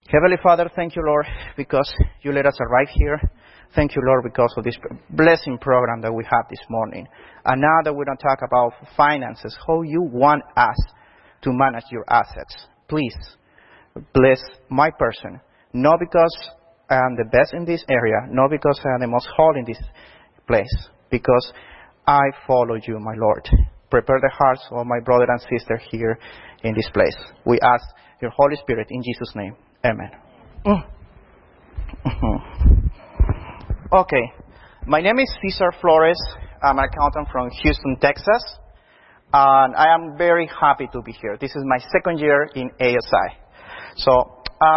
Heavenly Father, thank you, Lord, because you let us arrive here. Thank you, Lord, because of this blessing program that we have this morning. And now that we're going to talk about finances, how you want us to manage your assets. Please bless my person, not because I am the best in this area, not because I am the most holy in this place, because I follow you, my Lord. Prepare the hearts of my brother and sister here in this place. We ask your Holy Spirit in Jesus' name. Amen. Okay. My name is Cesar Flores. I'm an accountant from Houston, Texas. And I am very happy to be here. This is my second year in ASI. So,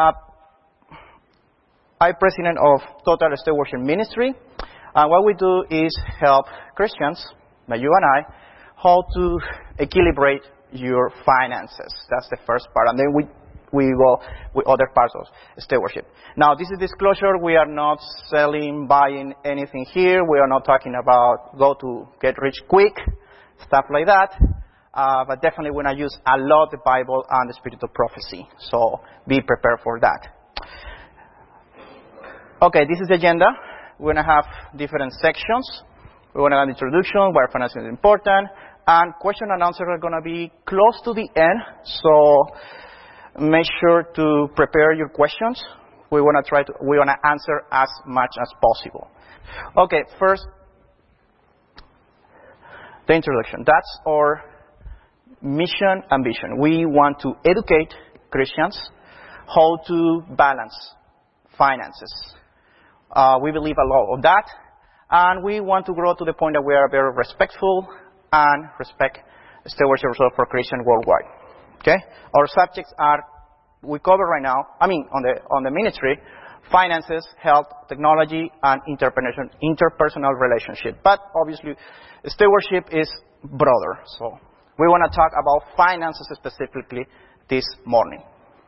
I'm president of Total Stewardship Ministry. And what we do is help Christians, like you and I, how to equilibrate your finances. That's the first part. And then we go with other parts of stewardship. Now, this is disclosure. We are not selling, buying anything here. We are not talking about go to get rich quick, stuff like that. But definitely we're going to use a lot the Bible and the spirit of prophecy. So be prepared for that. Okay, this is the agenda. We're going to have different sections. We're going to have an introduction, why finance is important. And question and answer are going to be close to the end. So make sure to prepare your questions. We want to answer as much as possible. Okay, first, the introduction. That's our mission and vision. We want to educate Christians how to balance finances. We believe a lot of that, and we want to grow to the point that we are very respectful and respect stewardship for Christians worldwide. Okay? Our subjects are, we cover right now, on the ministry, finances, health, technology, and interpersonal relationship. But obviously, stewardship is broader. So we want to talk about finances specifically this morning.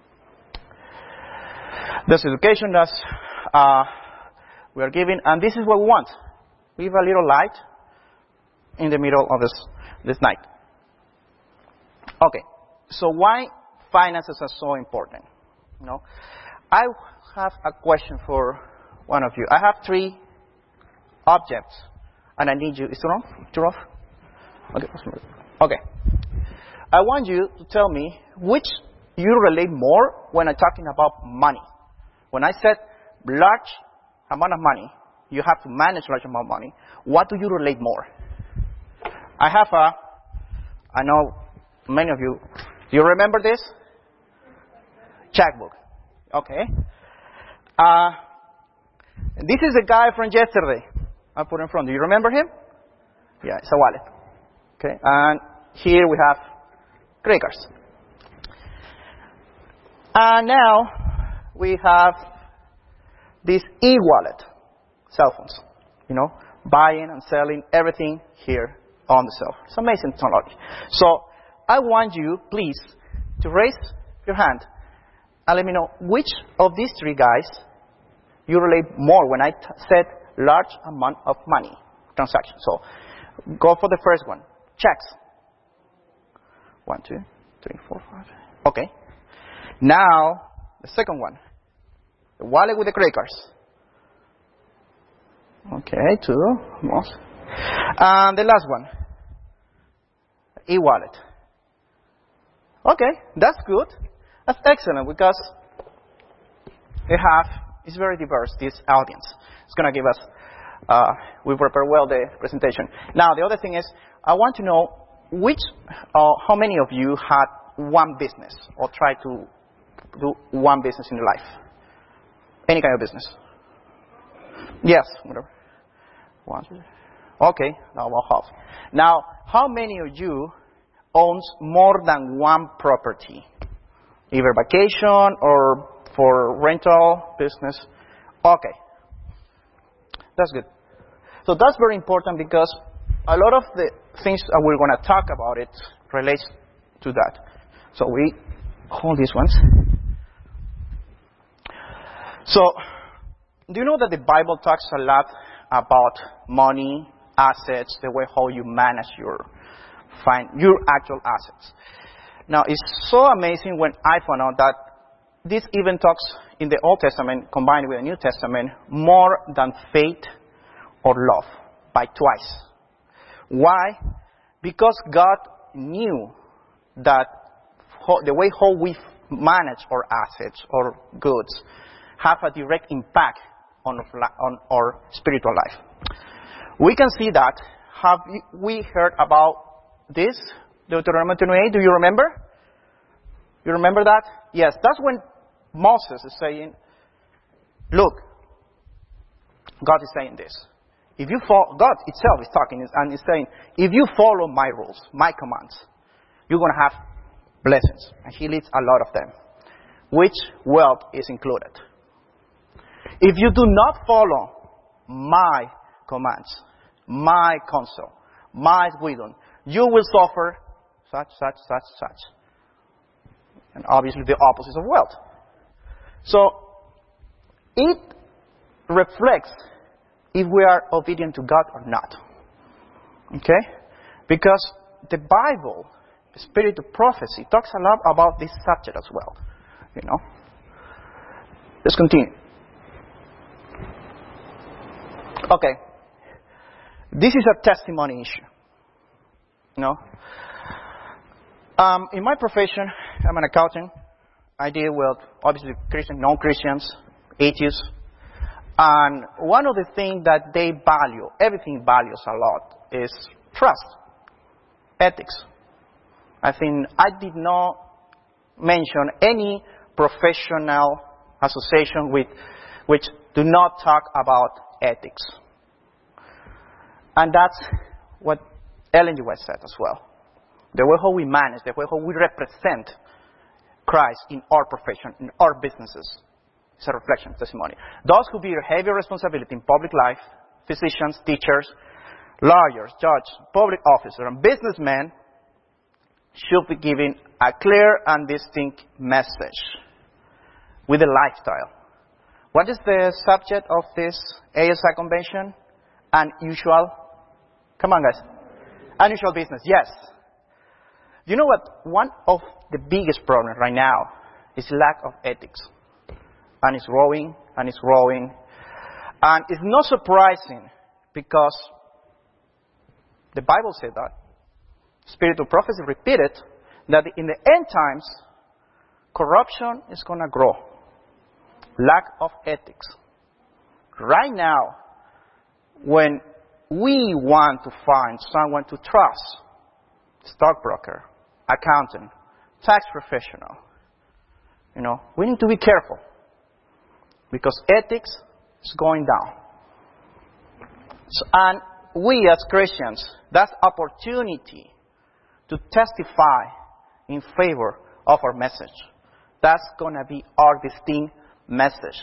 This education that we are giving, and this is what we want. We have a little light in the middle of this night. Okay, so why finances are so important? You know, I have a question for one of you. I have 3 objects, and I need you. Is it on? Is it off? Okay. I want you to tell me which you relate more when I'm talking about money. When I said large amount of money, you have to manage large amount of money. What do you relate more? I know many of you, do you remember this? Checkbook. Okay. This is a guy from yesterday. I put in front. Do you remember him? Yeah, it's a wallet. Okay. And here we have credit cards. And now we have this e-wallet, cell phones. You know, buying and selling everything here on the cell phone. It's amazing technology. So I want you, please, to raise your hand and let me know which of these 3 guys you relate more when I said large amount of money transaction. So go for the first one. Checks. 1, 2, 3, 4, 5. Okay. Now, the second one. The wallet with the credit cards. Okay, 2. Almost. And the last one. E-wallet. Okay, that's good. That's excellent because it's very diverse, this audience. It's going to give us, we prepare well the presentation. Now, the other thing is, I want to know how many of you had one business or tried to do one business in your life? Any kind of business? Yes, whatever. 1, 2. Okay, now about half. Now, how many of you owns more than one property? Either vacation or for rental business? Okay. That's good. So that's very important because a lot of the things that we're going to talk about it relates to that. So we hold these ones. So, do you know that the Bible talks a lot about money, assets, the way how you manage your actual assets? Now, it's so amazing when I found out that this even talks in the Old Testament, combined with the New Testament, more than faith or love, by twice. Why? Because God knew that the way how we manage our assets or goods have a direct impact on our spiritual life. We can see that. Have we heard about this? Deuteronomy 28, do you remember? You remember that? Yes, that's when Moses is saying, look, God is saying this. If you follow, God itself is talking and is saying, if you follow my rules, my commands, you're going to have blessings. And he lists a lot of them, which wealth is included. If you do not follow my commands, my counsel, my wisdom, you will suffer such. And obviously the opposite of wealth. So, it reflects if we are obedient to God or not. Okay? Because the Bible, the spirit of prophecy, talks a lot about this subject as well. You know? Let's continue. Okay. This is a testimony issue. You know? In my profession, I'm an accountant. I deal with, obviously, Christians, non-Christians, atheists. And one of the things that they value, everything values a lot, is trust, ethics. I think I did not mention any professional association which do not talk about ethics. And that's what Ellen G. White said as well. The way how we manage, the way how we represent Christ in our profession, in our businesses, is a reflection of testimony. Those who bear heavy responsibility in public life, physicians, teachers, lawyers, judges, public officers, and businessmen, should be given a clear and distinct message with a lifestyle. What is the subject of this ASI convention? Unusual. Come on, guys. Unusual business. Yes. You know what? One of the biggest problems right now is lack of ethics. And it's growing, and it's growing. And it's not surprising because the Bible said that. Spirit of prophecy repeated that in the end times, corruption is going to grow. Lack of ethics. Right now, when we want to find someone to trust, stockbroker, accountant, tax professional, we need to be careful because ethics is going down. And we as Christians, that's opportunity to testify in favor of our message. That's going to be our distinct message.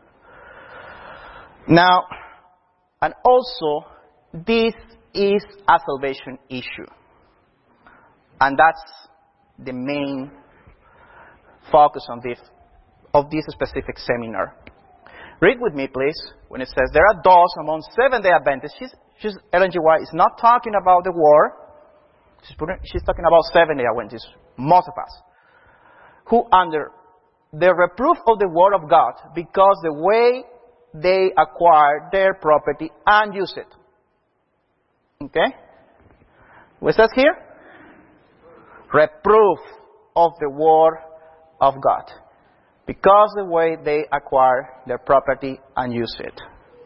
Now, and also, this is a salvation issue. And that's the main focus of this specific seminar. Read with me, please, when it says, there are those among Seventh-day Adventists. Ellen G. White is not talking about the war. She's talking about Seventh-day Adventists, most of us, who under the reproof of the Word of God, because the way they acquire their property and use it. Okay? What says here? Reproof of the Word of God. Because the way they acquire their property and use it.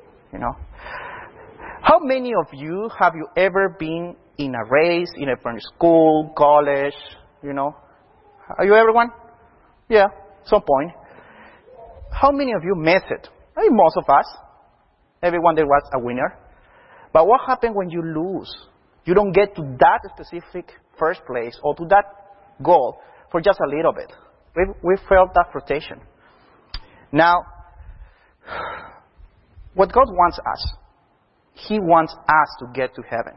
How many of you have you ever been in a race, in a school, college, Are you everyone? Yeah, some point. How many of you miss it? I mean, most of us. Everyone there was a winner. But what happens when you lose? You don't get to that specific first place or to that goal for just a little bit. We felt that frustration. Now, what God wants us, He wants us to get to heaven.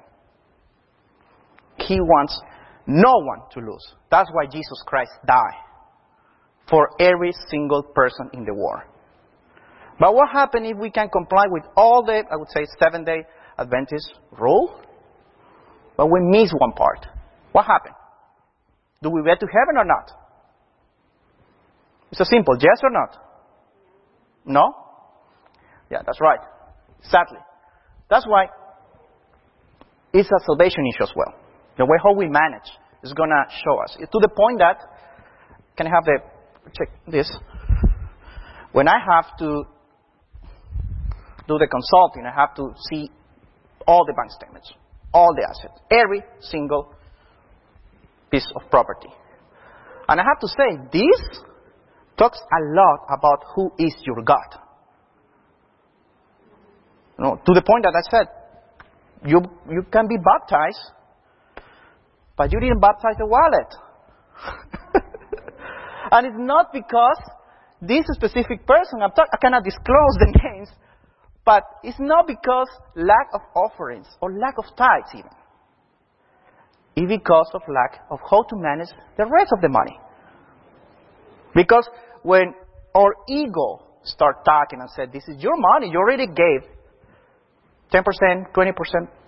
He wants no one to lose. That's why Jesus Christ died for every single person in the world. But what happens if we can comply with all the, I would say, Seventh-day Adventist rule, but we miss one part? What happens? Do we get to heaven or not? It's a simple yes or not? No? Yeah, that's right. Sadly. That's why it's a salvation issue as well. The way how we manage is going to show us. To the point that, can I have check this? When I have to do the consulting, I have to see all the bank statements, all the assets, every single piece of property. And I have to say, this talks a lot about who is your God. To the point that I said, you can be baptized, but you didn't baptize the wallet. And it's not because this specific person, I cannot disclose the names, but it's not because lack of offerings or lack of tithes even. It's because of lack of how to manage the rest of the money. Because when our ego start talking and said, this is your money, you already gave 10%, 20%, 30%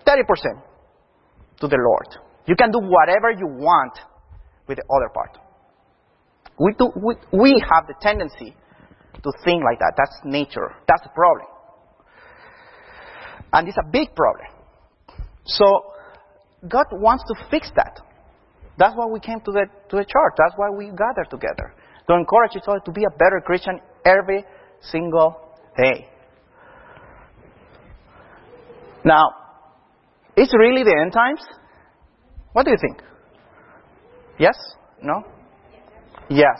to the Lord. You can do whatever you want with the other part. We have the tendency to think like that. That's nature. That's the problem. And it's a big problem. So God wants to fix that. That's why we came to the church. That's why we gather together. To encourage each other to be a better Christian every single day. Now, is it really the end times? What do you think? Yes? No? Yes.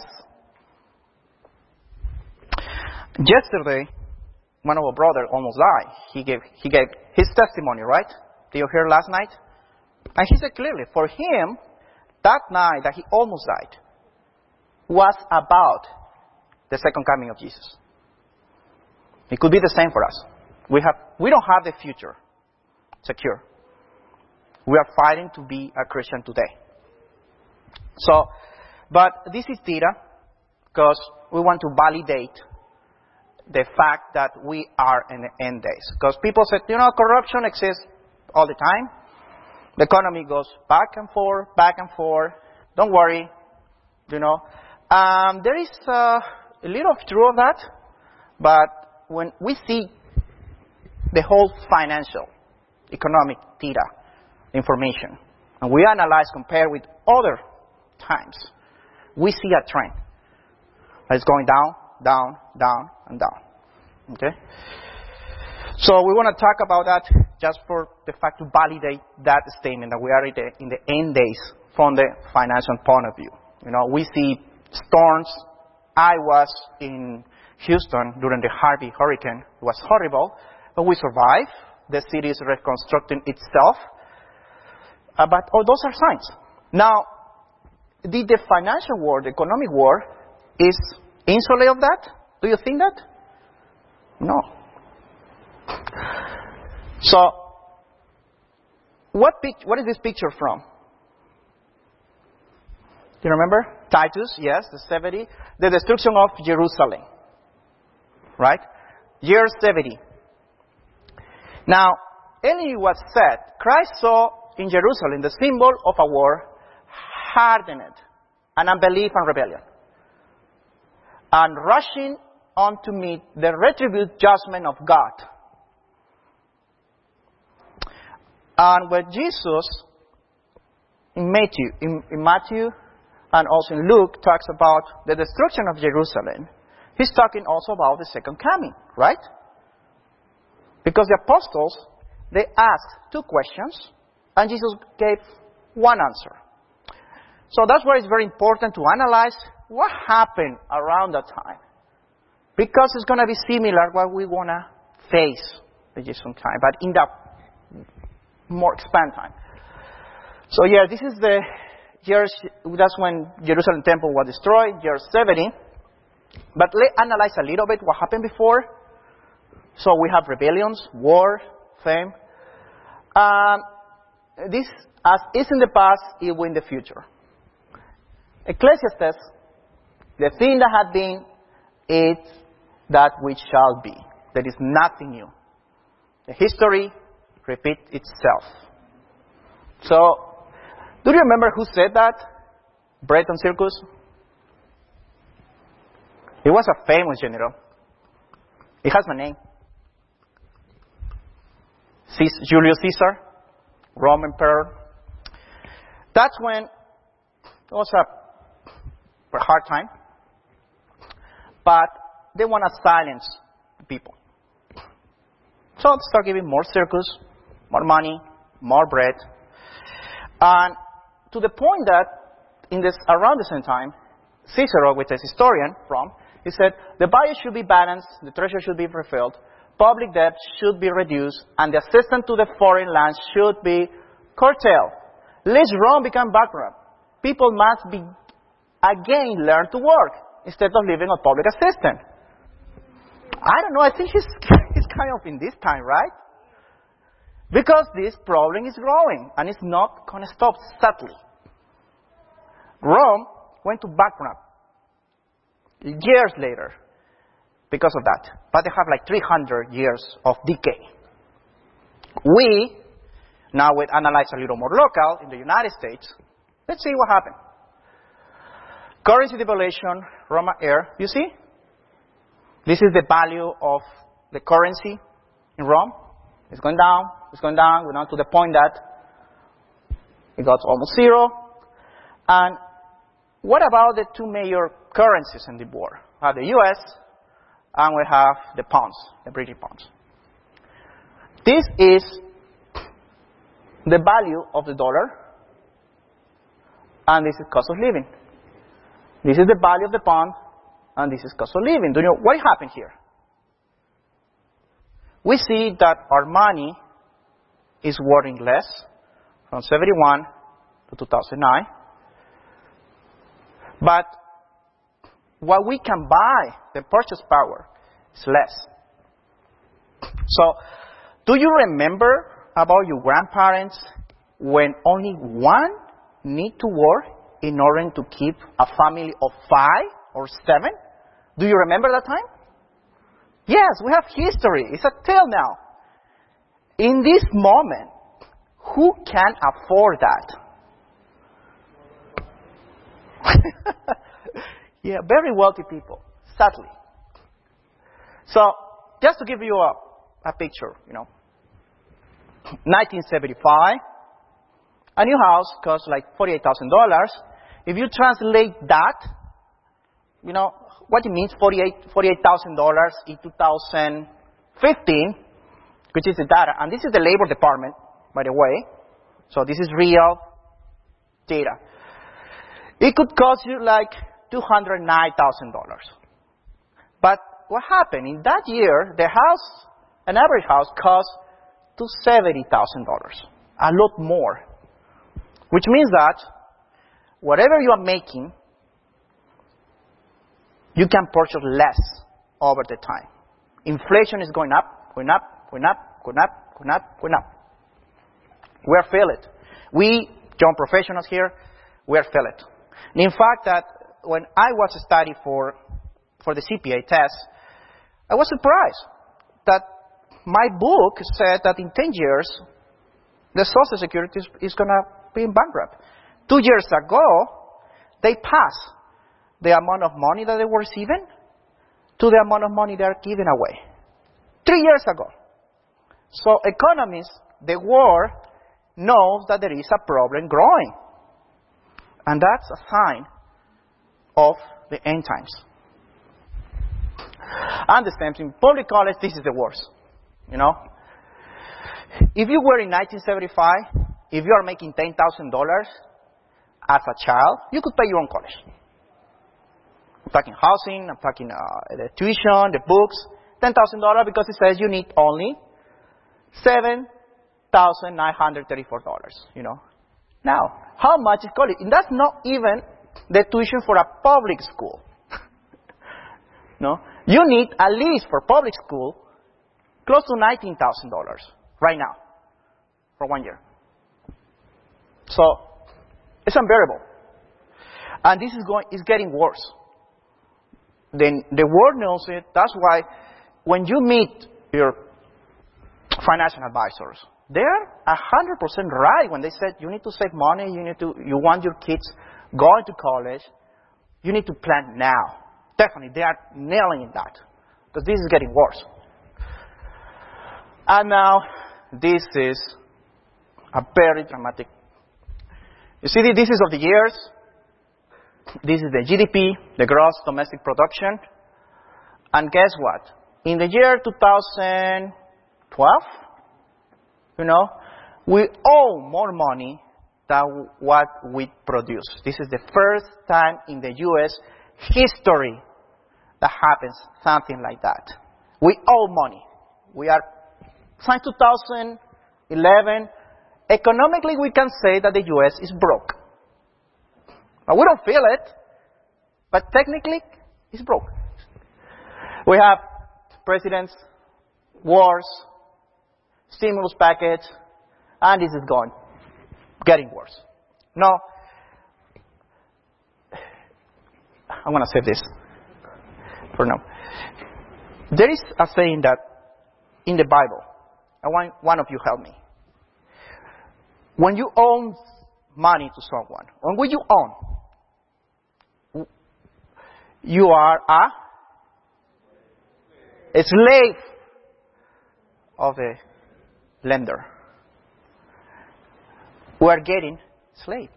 Yesterday, one of our brothers almost died. He gave his testimony, right? Did you hear last night? And he said clearly, for him, that night that he almost died was about the second coming of Jesus. It could be the same for us. We don't have the future secure. We are fighting to be a Christian today. So, but this is data because we want to validate the fact that we are in the end days. Because people said, corruption exists all the time. The economy goes back and forth, back and forth. Don't worry, there is a little of truth of that, but when we see the whole financial, economic data, information, and we analyze, compare with other times, we see a trend. It's going down, down, down, and down. Okay? So we want to talk about that just for the fact to validate that statement that we are in the end days from the financial point of view. We see storms. I was in Houston during the Harvey hurricane. It was horrible, but we survived. The city is reconstructing itself. But all those are signs. Now, the financial world, the economic world, is insulated of that? Do you think that? No. So, what is this picture from? Do you remember? Titus, yes, the 70. The destruction of Jerusalem. Right? Year 70. Now, earlier was said, Christ saw in Jerusalem the symbol of a war hardened, and unbelief and rebellion, and rushing on to meet the retributive judgment of God. And when Jesus, in Matthew and also in Luke, talks about the destruction of Jerusalem, he's talking also about the second coming, right? Because the apostles, they asked two questions, and Jesus gave one answer. So that's why it's very important to analyze what happened around that time. Because it's going to be similar what we want to face at Jesus' time, but in that more expand time. So this is the years, that's when Jerusalem temple was destroyed, year 70. But let's analyze a little bit what happened before. So we have rebellions, war, fame. This, as is in the past, it will in the future. Ecclesiastes, the thing that had been, is that which shall be. There is nothing new. The history repeats itself. So, do you remember who said that? Breton Circus? He was a famous general. It has my name. Julius Caesar, Roman Emperor. That's when it was a hard time. But they want to silence the people. So they start giving more circus, more money, more bread. And to the point that around the same time, Cicero, which is a historian from, he said, the budget should be balanced, the treasury should be refilled, public debt should be reduced, and the assistance to the foreign lands should be curtailed. Lest Rome become bankrupt. People must be again learn to work instead of living on public assistance. I don't know, I think he's kind of in this time, right? Because this problem is growing, and it's not going to stop, sadly. Rome went to bankrupt years later because of that. But they have like 300 years of decay. We, now we analyze a little more local in the United States. Let's see what happened. Currency devaluation, Roman era. You see? This is the value of the currency in Rome. It's going down, it's going down, we're down to the point that it got almost zero. And what about the two major currencies in the war? We have the US and we have the pounds, the British pounds. This is the value of the dollar, and this is cost of living. This is the value of the pound, and this is cost of living. Do you know what happened here? We see that our money is worth less from 71 to 2009. But what we can buy, the purchase power, is less. So, do you remember about your grandparents when only one need to work in order to keep a family of 5 or 7? Do you remember that time? Yes, we have history. It's a tale now. In this moment, who can afford that? Yeah, very wealthy people, sadly. So, just to give you a picture, 1975, a new house costs like $48,000. If you translate that, what it means, $48,000 in 2015, which is the data, and this is the Labor Department, by the way, so this is real data. It could cost you like $209,000. But what happened? In that year, the house, an average house, cost $270,000, a lot more. Which means that whatever you are making, you can purchase less over the time. Inflation is going up, going up, going up, going up, going up, going up. We are feel it. We, young professionals here, we are feel it. And in fact, that when I was studying for the CPA test, I was surprised that my book said that in 10 years, the Social Security is going to be bankrupt. 2 years ago, they passed the amount of money that they were receiving to the amount of money they are giving away. 3 years ago. So economists, the world, knows that there is a problem growing. And that's a sign of the end times. And the same thing, public college, this is the worst. If you were in 1975, if you are making $10,000 as a child, you could pay your own college. I'm talking housing, I'm talking the tuition, the books, $10,000 because it says you need only $7,934, Now, how much is college? And that's not even the tuition for a public school. No? You need at least for public school close to $19,000 right now for 1 year. So it's unbearable. And this is getting worse. Then the world knows it. That's why when you meet your financial advisors, they're 100% right when they said you need to save money, you want your kids going to college, you need to plan now. Definitely, they are nailing that. Because this is getting worse. And now, this is a very dramatic. You see, this is of the years. This is the GDP, the gross domestic production. And guess what? In the year 2012, we owe more money than what we produce. This is the first time in the U.S. history that happens something like that. We owe money. We are, since 2011, economically we can say that the U.S. is broke. Now, we don't feel it, but technically it's broke. We have presidents, wars, stimulus package, and this is getting worse. Now, I'm going to save this for now. There is a saying that in the Bible, I want one of you help me. When you owe money to someone, or when you own, you are a slave of the lender. We are getting slave.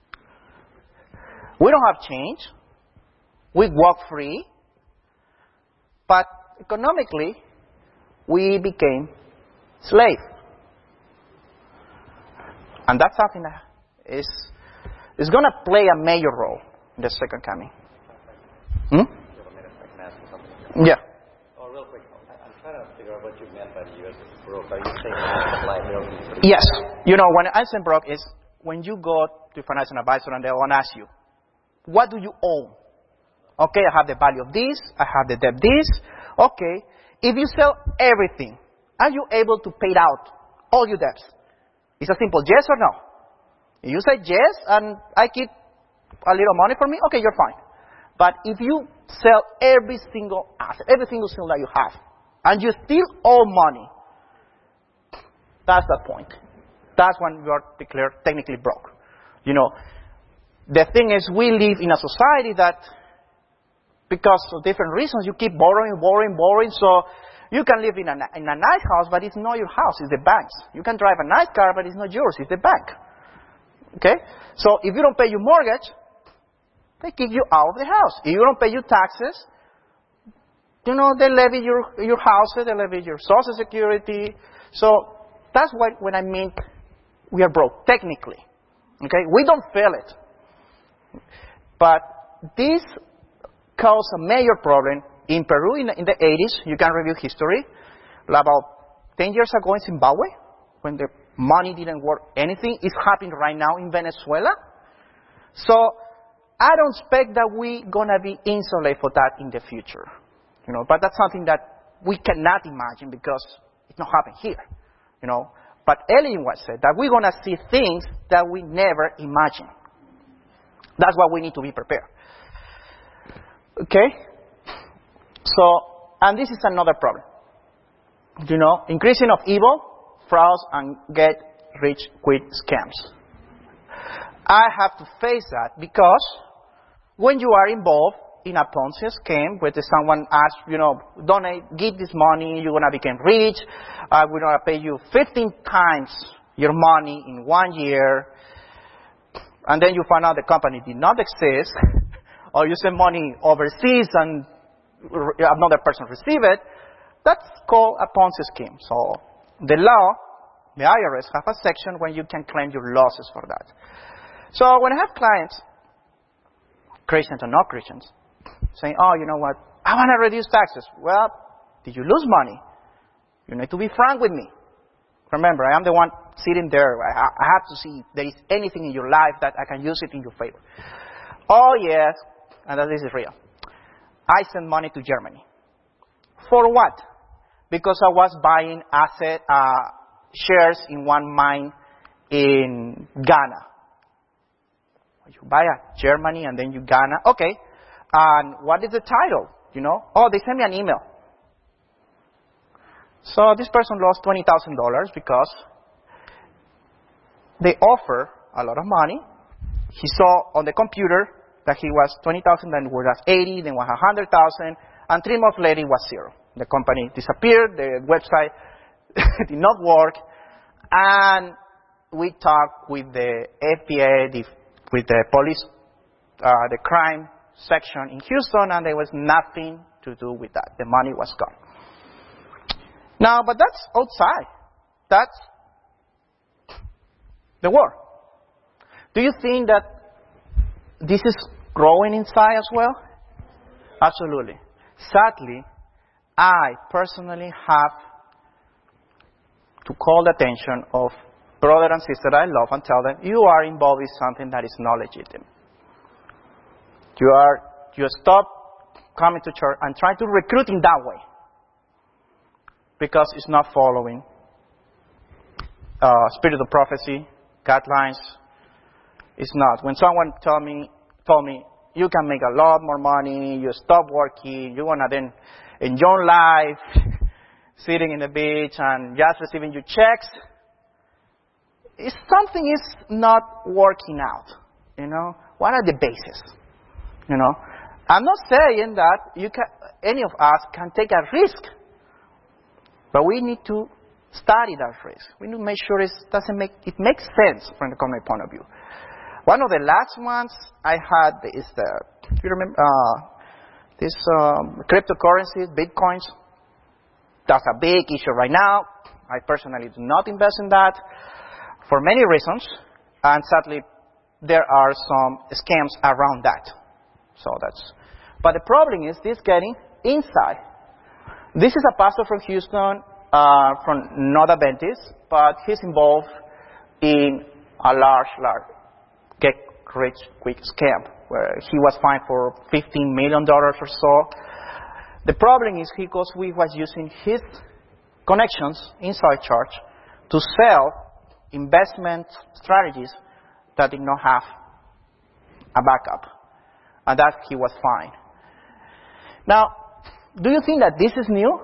We don't have change. We walk free. But economically, we became slave. And that's something that is going to play a major role in the second coming. Yeah. Oh, real quick. I'm trying to figure out what you meant by the U.S. is broke. Are you saying that liability? Yes. When I say broke is when you go to a financial advisor and they'll ask you, what do you own? Okay, I have the value of this. I have the debt this. Okay, if you sell everything, are you able to pay out all your debts? It's a simple yes or no. If you say yes and I keep a little money for me, okay, you're fine. But if you sell every single asset, every single thing that you have, and you still owe money, that's the point. That's when you are declared technically broke. The thing is, we live in a society that, because of different reasons, you keep borrowing. So you can live in a nice house, but it's not your house, it's the bank's. You can drive a nice car, but it's not yours, it's the bank. Okay? So if you don't pay your mortgage, they kick you out of the house. If you don't pay your taxes, they levy your houses, they levy your Social Security. So that's when I mean we are broke, technically. Okay? We don't feel it. But this caused a major problem in Peru in the 80s. You can review history. About 10 years ago in Zimbabwe, when the money didn't work anything. It's happening right now in Venezuela. So I don't expect that we're going to be insulated for that in the future. But that's something that we cannot imagine because it's not happening here. But Ellen was said that we're going to see things that we never imagined. That's why we need to be prepared. Okay? So, and this is another problem. Increasing of evil, frauds, and get-rich-quick scams. I have to face that because when you are involved in a Ponzi scheme where someone asks, donate, give this money, you're going to become rich, we're going to pay you 15 times your money in 1 year, and then you find out the company did not exist, or you send money overseas and another person receive it, that's called a Ponzi scheme. So the law, the IRS, have a section where you can claim your losses for that. So when I have clients, Christians or not Christians, saying, oh, you know what, I want to reduce taxes. Well, did you lose money? You need to be frank with me. Remember, I am the one sitting there. I have to see if there is anything in your life that I can use it in your favor. Oh, yes, and this is real. I sent money to Germany. For what? Because I was buying shares in one mine in Ghana. You buy a Germany and then you Ghana. Okay. And what is the title? Oh, they sent me an email. So this person lost $20,000 because they offer a lot of money. He saw on the computer that he was 20,000, then it was 80, then was 100,000, and 3 months later it was 0. The company disappeared, the website did not work, and we talked with the FBI, with the police, the crime section in Houston, and there was nothing to do with that. The money was gone. Now, but that's outside. That's the war. Do you think that this is growing inside as well? Absolutely. Sadly, I personally have to call the attention of brother and sister I love and tell them, you are involved in something that is not legitimate. You stop coming to church and try to recruit in that way because it's not following spirit of prophecy, guidelines. It's not. When someone told me, you can make a lot more money, you stop working, you want to then enjoy life, sitting in the beach and just receiving your checks, if something is not working out, what are the bases? I'm not saying that any of us can take a risk, but we need to study that risk. We need to make sure it makes sense from the economic point of view. One of the last ones I had is you remember this cryptocurrencies, bitcoins. That's a big issue right now. I personally do not invest in that for many reasons, and sadly, there are some scams around that. But the problem is this getting inside. This is a pastor from Houston, from not Adventist, but he's involved in a large get rich quick scam where he was fined for $15 million or so. The problem is because he was using his connections inside church to sell investment strategies that did not have a backup, and that he was fined. Now, do you think that this is new?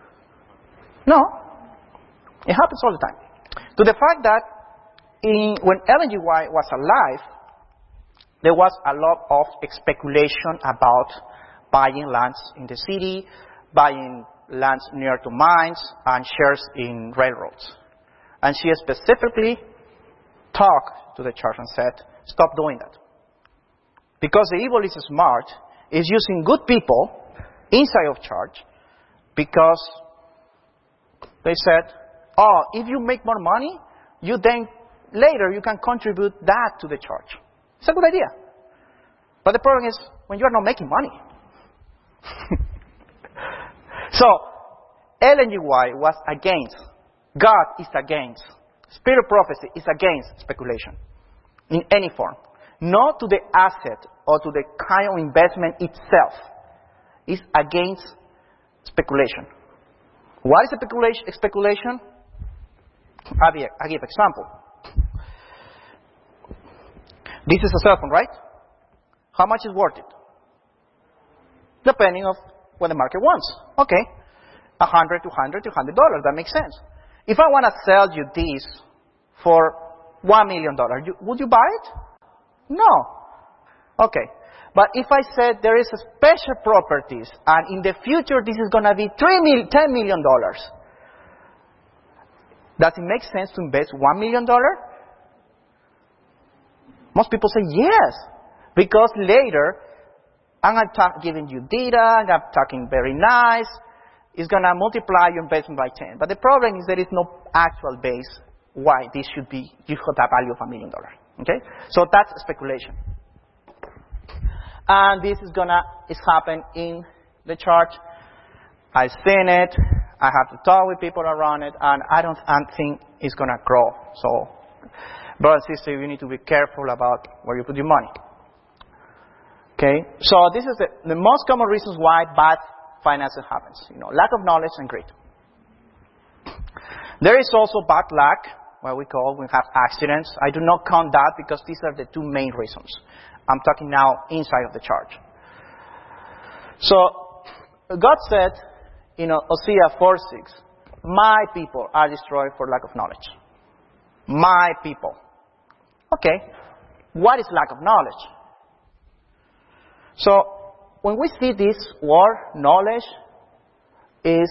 No. It happens all the time. To the fact that when Ellen G. White was alive, there was a lot of speculation about buying lands in the city, buying lands near to mines, and shares in railroads. And she specifically talked to the church and said, stop doing that. Because the evil is smart, is using good people inside of church because they said, if you make more money, later you can contribute that to the church. It's a good idea. But the problem is when you are not making money. So, Ellen G. White was against, God is against, spirit of prophecy is against speculation in any form. Not to the asset or to the kind of investment itself. It's against speculation. What is speculation? I'll give an example. This is a cell phone, right? How much is worth it? Depending on what the market wants. Okay. $100, $200, $200. That makes sense. If I want to sell you this for $1 million, would you buy it? No. Okay. But if I said there is a special properties and in the future this is going to be $10 million, does it make sense to invest $1 million? Most people say yes. Because later, I'm giving you data, I'm talking very nice, it's going to multiply your investment by 10. But the problem is there is no actual base why this should be, you got a value of $1 million. Okay? So that's speculation. And this is happen in the church. I've seen it. I have to talk with people around it, and I don't think it's going to grow. So, brothers and sisters, you need to be careful about where you put your money. Okay? So this is the most common reasons why bad finances happens. Lack of knowledge and greed. There is also bad luck, what we have accidents. I do not count that because these are the two main reasons. I'm talking now inside of the church. So, God said, Hosea 4:6, my people are destroyed for lack of knowledge. My people. Okay. What is lack of knowledge? So when we see this word, knowledge, is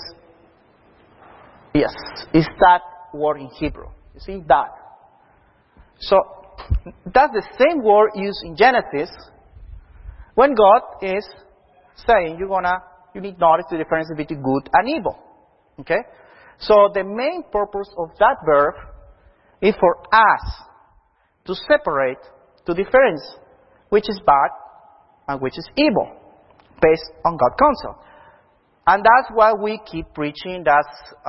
that word in Hebrew. You see that. So that's the same word used in Genesis when God is saying you need knowledge to difference between good and evil. Okay? So the main purpose of that verb is for us to separate, to difference which is bad and which is evil, based on God's counsel. And that's why we keep preaching. That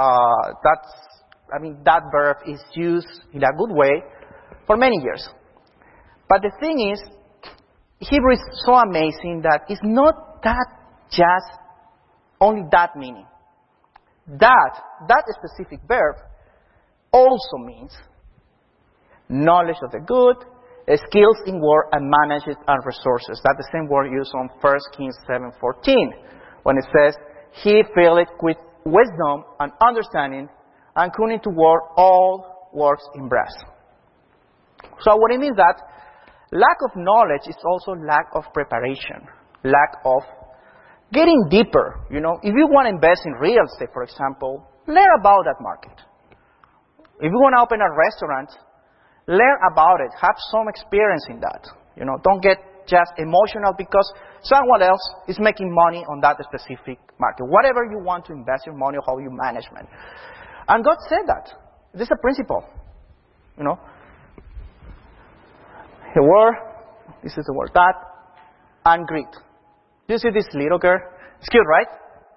verb is used in a good way for many years. But the thing is, Hebrew is so amazing that it's not that just only that meaning. That specific verb also means knowledge of the good, skills in war and management and resources. That's the same word used on 1 Kings 7:14 when it says, He filleth with wisdom and understanding and cunning to work all works in brass. So what it means that lack of knowledge is also lack of preparation, lack of getting deeper. You know, if you want to invest in real estate, for example, learn about that market. If you want to open a restaurant, learn about it. Have some experience in that. You know, don't get just emotional because someone else is making money on that specific market. Whatever you want to invest your money, how you manage it. And God said that. This is a principle. You know, the word, this is the word that, and greed. Do you see this little girl? It's cute, right?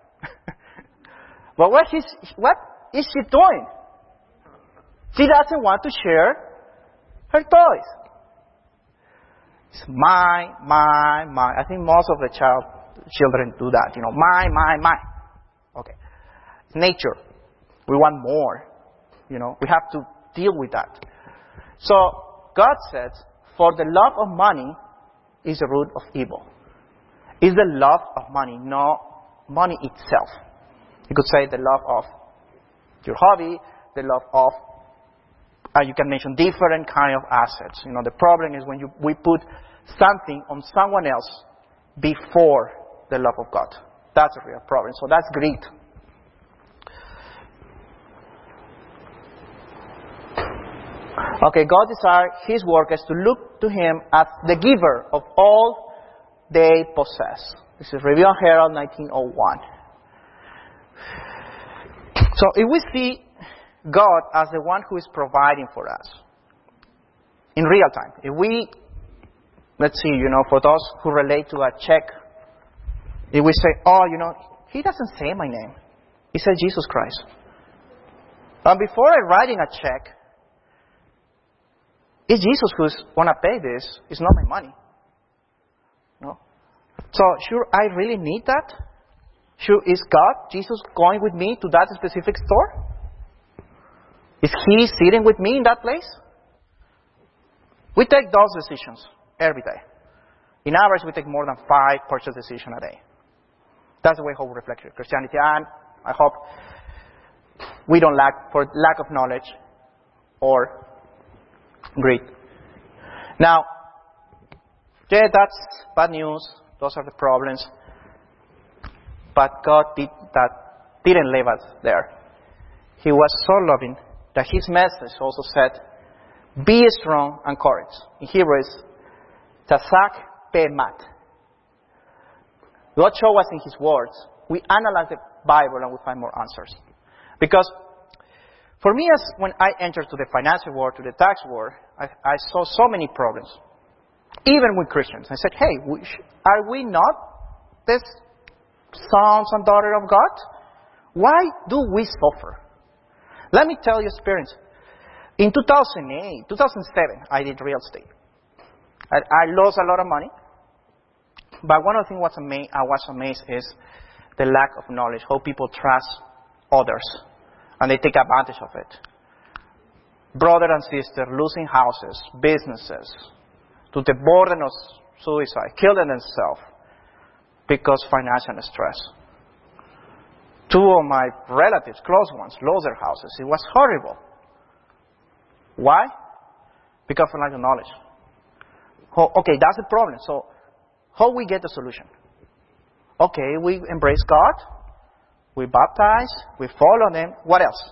But what is she doing? She doesn't want to share her toys. It's my. I think most of the children do that. You know, my. Okay. It's nature. We want more. You know, we have to deal with that. So God says, for the love of money is the root of evil. It's the love of money, not money itself. You could say the love of your hobby, the love of you can mention different kind of assets. You know, the problem is when we put something on someone else before the love of God. That's a real problem. So that's greed. Okay, God desires His workers to look to Him as the giver of all they possess. This is Review and Herald, 1901. So if we see God as the one who is providing for us in real time. If we, let's see, you know, for those who relate to a check, if we say, oh, you know, He doesn't say my name. He said Jesus Christ. But before I writing a check, it's Jesus who's going to pay this. It's not my money. No? So, sure, I really need that? Sure, is God, Jesus, going with me to that specific store? Is He sitting with me in that place? We take those decisions every day. In average, we take more than 5 purchase decisions a day. That's the way how we reflect Christianity. And I hope we don't lack of knowledge or greed. Now, yeah, that's bad news. Those are the problems. But God didn't leave us there. He was so loving that His message also said, be strong and courage. In Hebrew is Tazak Pemat. God showed us in His words. We analyze the Bible and we find more answers. Because for me, as when I entered to the financial world, to the tax world, I saw so many problems. Even with Christians. I said, hey, are we not the sons and daughters of God? Why do we suffer? Let me tell you experience. In 2008, 2007, I did real estate. I lost a lot of money. But one of the things I was amazed is the lack of knowledge, how people trust others. And they take advantage of it. Brother and sister losing houses, businesses, to the burden of suicide, killing themselves because financial stress. 2 of my relatives, close ones, lost their houses. It was horrible. Why? Because of lack of knowledge. Okay, that's the problem. So, how we get the solution. Okay, we embrace God, we baptize, we follow them. What else?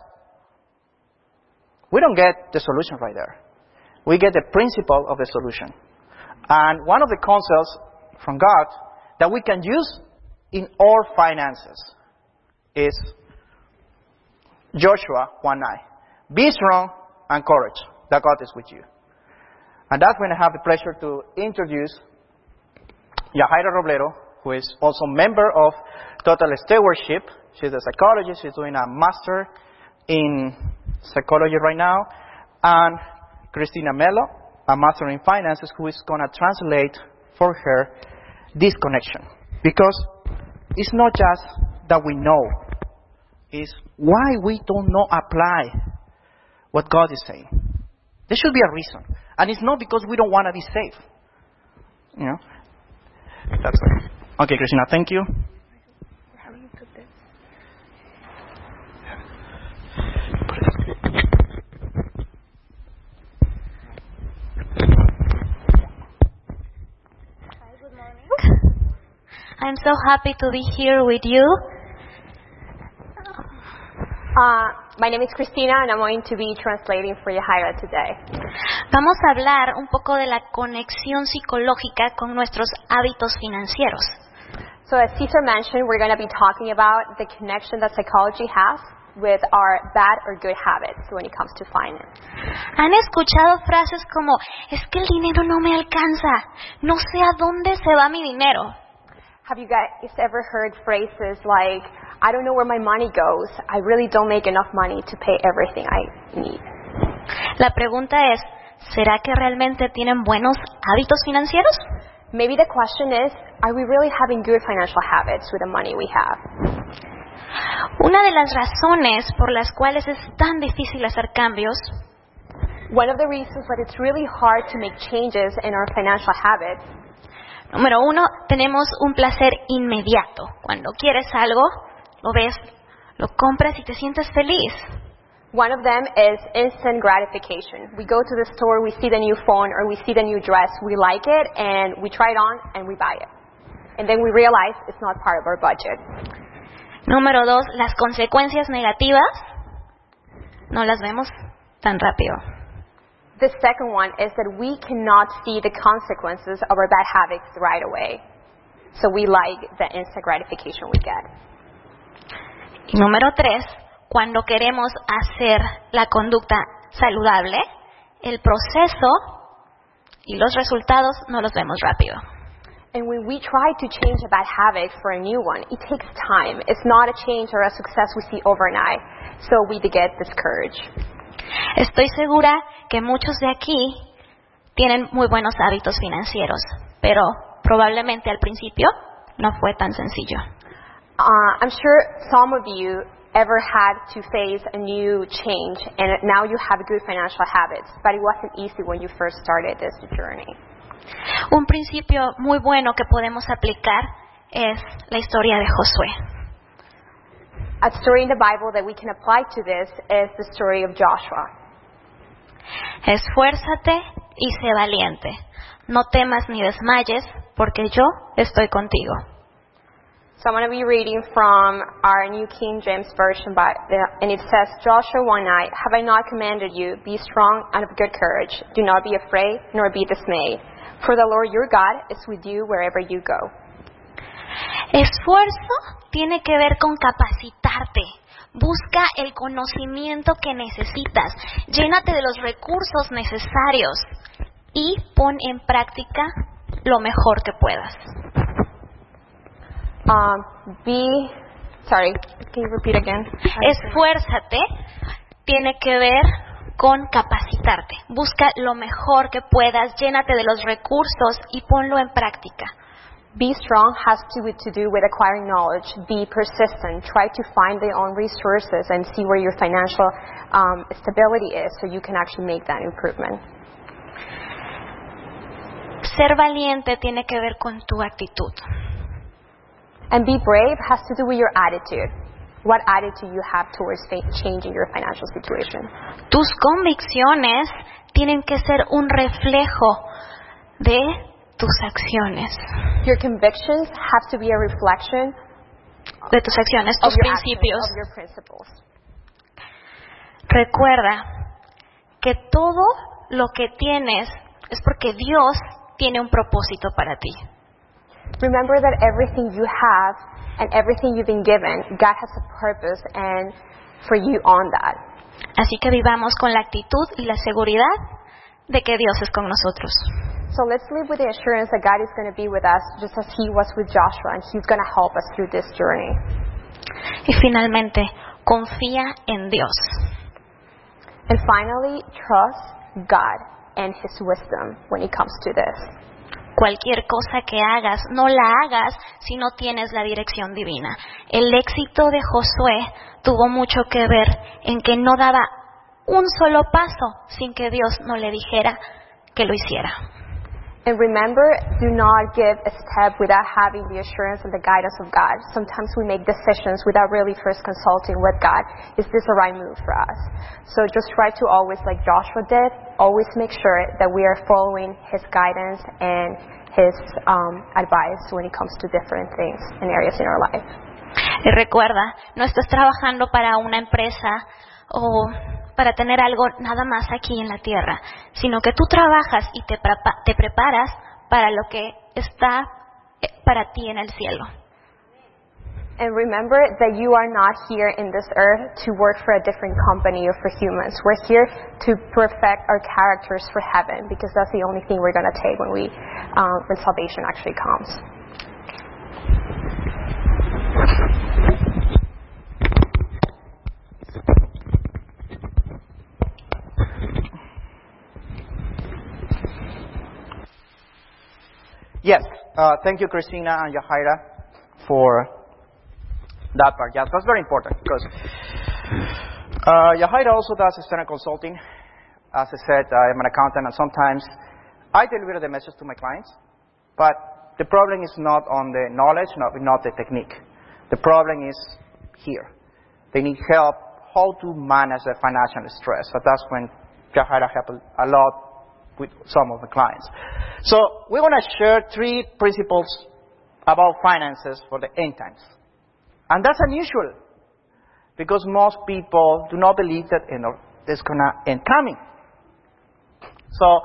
We don't get the solution right there. We get the principle of the solution. And one of the concepts from God that we can use in our finances is Joshua 1:9. Be strong and courage, that God is with you. And that's when I have the pleasure to introduce Yajaira Robledo, who is also a member of Total Stewardship. She's a psychologist. She's doing a master in psychology right now. And Cristina Mello, a master in finances, who is going to translate for her this connection. Because it's not just that we know, it's why we don't know apply what God is saying. There should be a reason. And it's not because we don't want to be safe. You know? That's it. Okay, Cristina, thank you. How do you put this? Hi, good morning. I'm so happy to be here with you. My name is Cristina, and I'm going to be translating for Yajaira today. Vamos a hablar un poco de la conexión psicológica con nuestros hábitos financieros. So as Cesar mentioned, we're going to be talking about the connection that psychology has with our bad or good habits when it comes to finance. ¿Han escuchado frases como, es que el dinero no me alcanza, no sé a dónde se va mi dinero? Have you guys ever heard phrases like, I don't know where my money goes, I really don't make enough money to pay everything I need? La pregunta es, ¿será que realmente tienen buenos hábitos financieros? Maybe the question is, are we really having good financial habits with the money we have? Una de las razones por las cuales es tan difícil hacer cambios One of the reasons why it's really hard to make changes in our financial habits. Número uno, tenemos un placer inmediato. Cuando quieres algo, lo ves, lo compras y te sientes feliz. One of them is instant gratification. We go to the store, we see the new phone or we see the new dress, we like it, and we try it on and we buy it. And then we realize it's not part of our budget. Número dos, las consecuencias negativas no las vemos tan rápido. The second one is that we cannot see the consequences of our bad habits right away. So we like the instant gratification we get. Y número tres, cuando queremos hacer la conducta saludable, el proceso y los resultados no los vemos rápido. And when we try to change a bad habit for a new one, it takes time. It's not a change or a success we see overnight. So we get discouraged. Estoy segura que muchos de aquí tienen muy buenos hábitos financieros, pero probablemente al principio no fue tan sencillo. I'm sure some of you ever had to face a new change, and now you have good financial habits, but it wasn't easy when you first started this journey. Un principio muy bueno que podemos aplicar es la historia de Josué. A story in the Bible that we can apply to this is the story of Joshua. Esfuérzate y sé valiente. No temas ni desmayes, porque yo estoy contigo. So I'm going to be reading from our New King James Version, and it says, Joshua 1:9, have I not commanded you, be strong and of good courage. Do not be afraid, nor be dismayed. For the Lord your God is with you wherever you go. Esfuerzo tiene que ver con capacitarte. Busca el conocimiento que necesitas. Llénate de los recursos necesarios y pon en práctica lo mejor que puedas. Can you repeat again? Esfuérzate tiene que ver con capacitarte. Busca lo mejor que puedas, llénate de los recursos y ponlo en práctica. Be strong has to do with acquiring knowledge. Be persistent. Try to find your own resources and see where your financial stability is so you can actually make that improvement. Ser valiente tiene que ver con tu actitud. And be brave has to do with your attitude. What attitude you have towards changing your financial situation. Tus convicciones tienen que ser un reflejo de tus acciones. Your convictions have to be a reflection De tus acciones, of tus your actions, principios. of your principles. Recuerda que todo lo que tienes es porque Dios tiene un propósito para ti. Remember that everything you have and everything you've been given, God has a purpose and for you on that. Así que vivamos con la actitud y la seguridad de que Dios es con nosotros. So let's live with the assurance that God is going to be with us just as He was with Joshua and He's going to help us through this journey. Y finalmente, confía en Dios. And finally, trust God and His wisdom when it comes to this. Cualquier cosa que hagas, no la hagas si no tienes la dirección divina. El éxito de Josué tuvo mucho que ver en que no daba un solo paso sin que Dios no le dijera que lo hiciera. And remember, do not give a step without having the assurance and the guidance of God. Sometimes we make decisions without really first consulting with God. Is this the right move for us? So just try to always, like Joshua did, always make sure that we are following His guidance and His advice when it comes to different things and areas in our life. Y recuerda, no estás trabajando para una empresa o para tener algo nada más aquí en la tierra, sino que tú trabajas y te preparas para lo que está para ti en el cielo. And remember that you are not here in this earth to work for a different company or for humans. We're here to perfect our characters for heaven, because that's the only thing we're going to take when salvation actually comes. Yes, thank you, Christina and Yahaira, for that part. Yes, that's very important because Yahaira also does external consulting. As I said, I'm an accountant, and sometimes I deliver the message to my clients, but the problem is not on the knowledge, not the technique. The problem is here. They need help how to manage the financial stress. So that's when Yahaira helps a lot with some of the clients. So we're going to share 3 principles about finances for the end times. And that's unusual because most people do not believe that there's going to end coming. So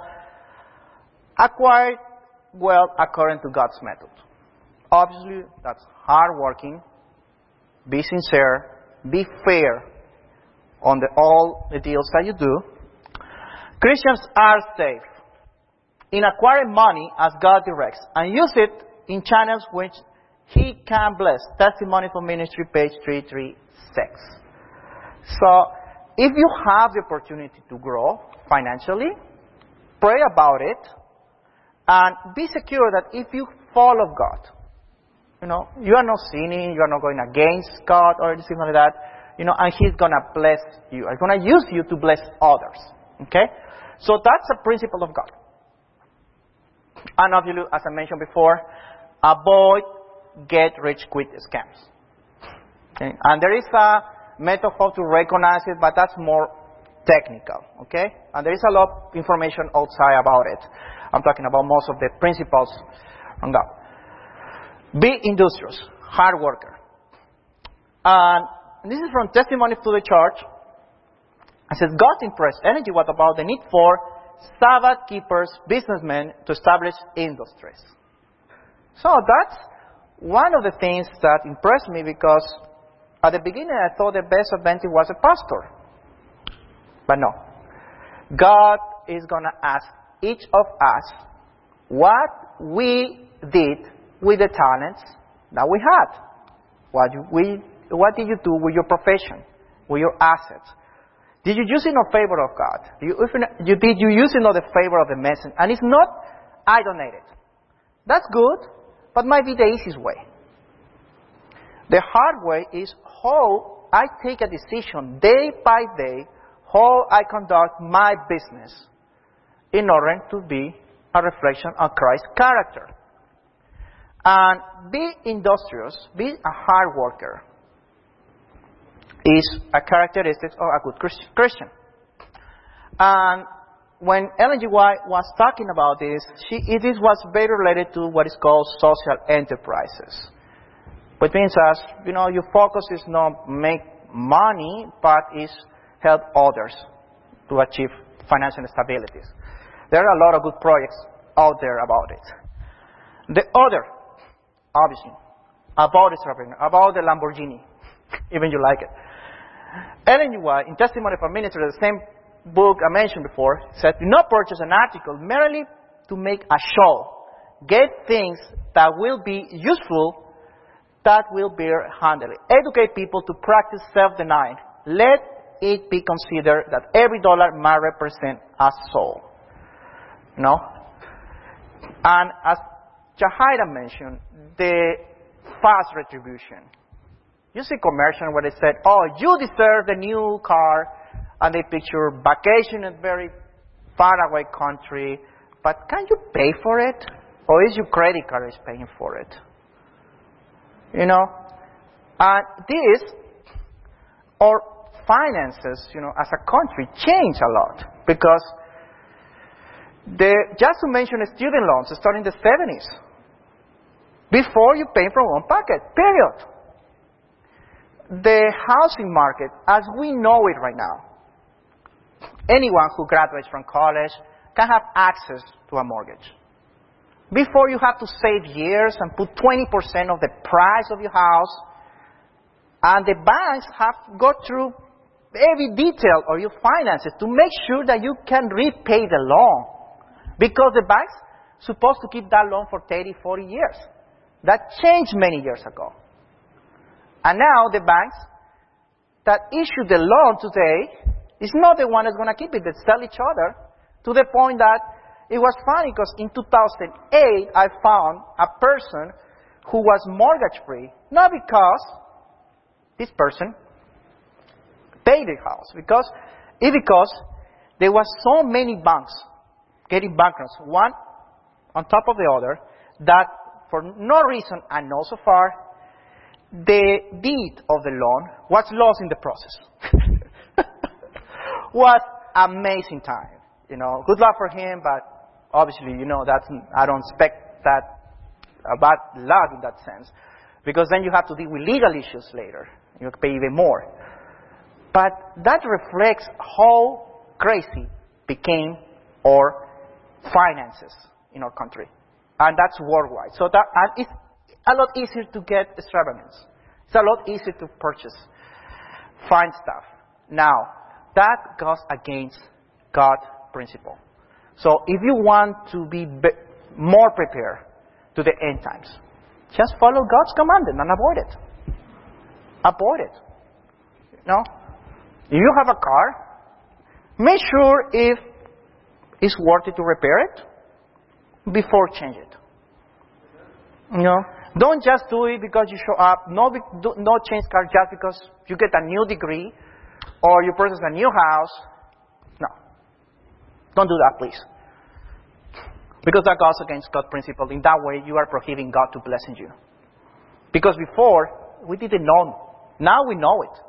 acquire wealth according to God's method. Obviously, that's hard working, be sincere, be fair on all the deals that you do. Christians are safe in acquiring money as God directs and use it in channels which He can bless. Testimony for Ministry, page 336. So, if you have the opportunity to grow financially, pray about it and be secure that if you follow God, you are not sinning, you are not going against God or anything like that, and He's going to bless you. He's going to use you to bless others. Okay? So that's a principle of God. And obviously, as I mentioned before, avoid get-rich-quick scams. Okay? And there is a method how to recognize it, but that's more technical. Okay? And there is a lot of information outside about it. I'm talking about most of the principles from God. Be industrious, hard worker. And this is from Testimony to the Church. It says, God impressed energy what about the need for Sabbath keepers, businessmen to establish industries. So that's one of the things that impressed me because at the beginning I thought the best advantage was a pastor. But no. God is going to ask each of us what we did with the talents that we had. What did you do with your profession, with your assets? Did you use it in the favor of God? Did you use it in the favor of the message? And it's not, I donated. That's good, but might be the easiest way. The hard way is how I take a decision day by day, how I conduct my business in order to be a reflection of Christ's character. And be industrious, be a hard worker, is a characteristic of a good Christian. And when Ellen G. White was talking about this, this was very related to what is called social enterprises. Which means your focus is not make money, but is help others to achieve financial stability. There are a lot of good projects out there about it. The other, obviously, about the Lamborghini, even you like it. Ellen G. White, in Testimony of a Minister, the same book I mentioned before, said, do not purchase an article merely to make a show. Get things that will be useful, that will bear handily. Educate people to practice self-denial. Let it be considered that every dollar might represent a soul. And as Jahaira mentioned, the fast retribution. You see commercial where they said, oh, you deserve the new car, and they picture vacation in a very faraway country, but can you pay for it? Or is your credit card is paying for it? And this, our finances, as a country, change a lot. Because just to mention student loans, starting in the 70s. Before you pay from one pocket, period. The housing market, as we know it right now, anyone who graduates from college can have access to a mortgage. Before, you have to save years and put 20% of the price of your house, and the banks have to go through every detail of your finances to make sure that you can repay the loan. Because the bank's supposed to keep that loan for 30, 40 years. That changed many years ago. And now the banks that issue the loan today is not the one that's going to keep it. They sell each other to the point that it was funny because in 2008 I found a person who was mortgage-free, not because this person paid the house, because there was so many banks getting bankrupt, one on top of the other, that for no reason, and not so far, the deed of the loan was lost in the process. Was amazing time. Good luck for him, but obviously, I don't expect that bad luck in that sense, because then you have to deal with legal issues later. You pay even more. But that reflects how crazy became our finances in our country, and that's worldwide. So and it's a lot easier to get extravagance. It's a lot easier to purchase fine stuff. Now, that goes against God's principle. So if you want to be more prepared to the end times, just follow God's commandment and avoid it. Avoid it. If you have a car, make sure if it's worth it to repair it before change it. Don't just do it because you show up. No change car just because you get a new degree or you purchase a new house. No. Don't do that, please. Because that goes against God's principle. In that way, you are prohibiting God to blessing you. Because before, we didn't know. Now we know it.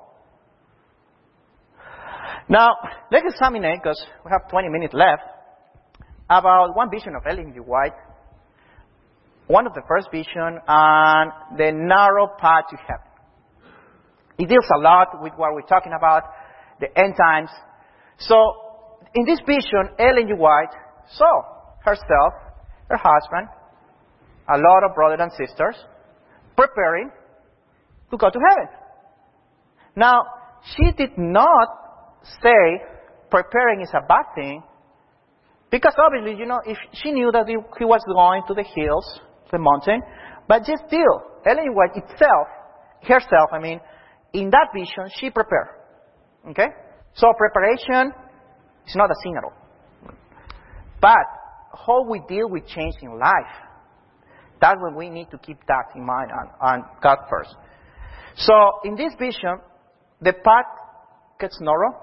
Now, let's examine it, because we have 20 minutes left, about one vision of Ellen G. White. One of the first vision on the narrow path to heaven. It deals a lot with what we're talking about, the end times. So, in this vision, Ellen G. White saw herself, her husband, a lot of brothers and sisters, preparing to go to heaven. Now, she did not say preparing is a bad thing, because obviously, if she knew that he was going to the hills, the mountain, but just still, Ellen G. White herself, in that vision, she prepared. Okay? So preparation is not a sin at all. But how we deal with change in life, that's when we need to keep that in mind and God first. So in this vision, the path gets narrow.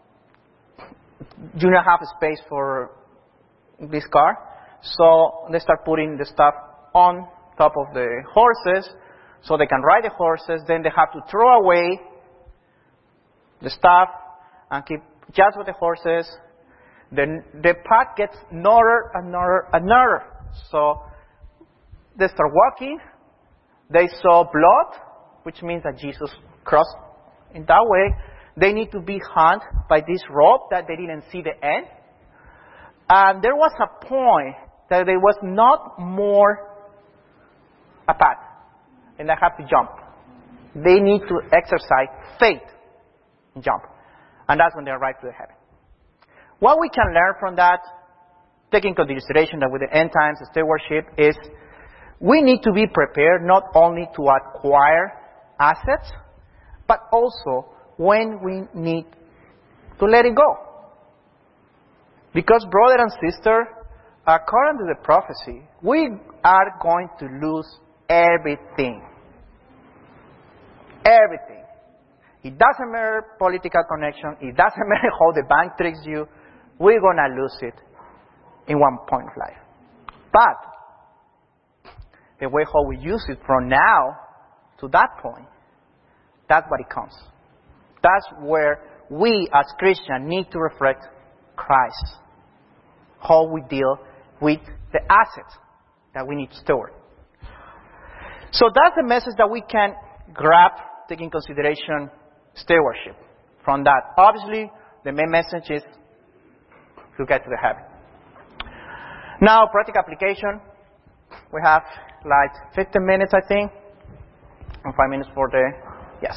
You don't have space for this car. So they start putting the stuff on top of the horses so they can ride the horses. Then they have to throw away the stuff and keep just with the horses. the path gets narrower and narrower and narrower. So they start walking. They saw blood, which means that Jesus crossed in that way. They need to be hung by this rope that they didn't see the end. And there was a point that there was not more a path, and they have to jump. They need to exercise faith and jump. And that's when they arrive to the heaven. What we can learn from that, taking into consideration that with the end times, the stewardship, is we need to be prepared not only to acquire assets, but also when we need to let it go. Because, brother and sister, according to the prophecy, we are going to lose everything. Everything. It doesn't matter political connection. It doesn't matter how the bank tricks you. We're going to lose it in one point of life. But the way how we use it from now to that point, that's what it counts. That's where we as Christians need to reflect Christ. How we deal with the assets that we need to store. So that's the message that we can grab, taking into consideration stewardship from that. Obviously, the main message is to get to the heaven. Now, practical application. We have like 15 minutes, I think, and 5 minutes for the, yes.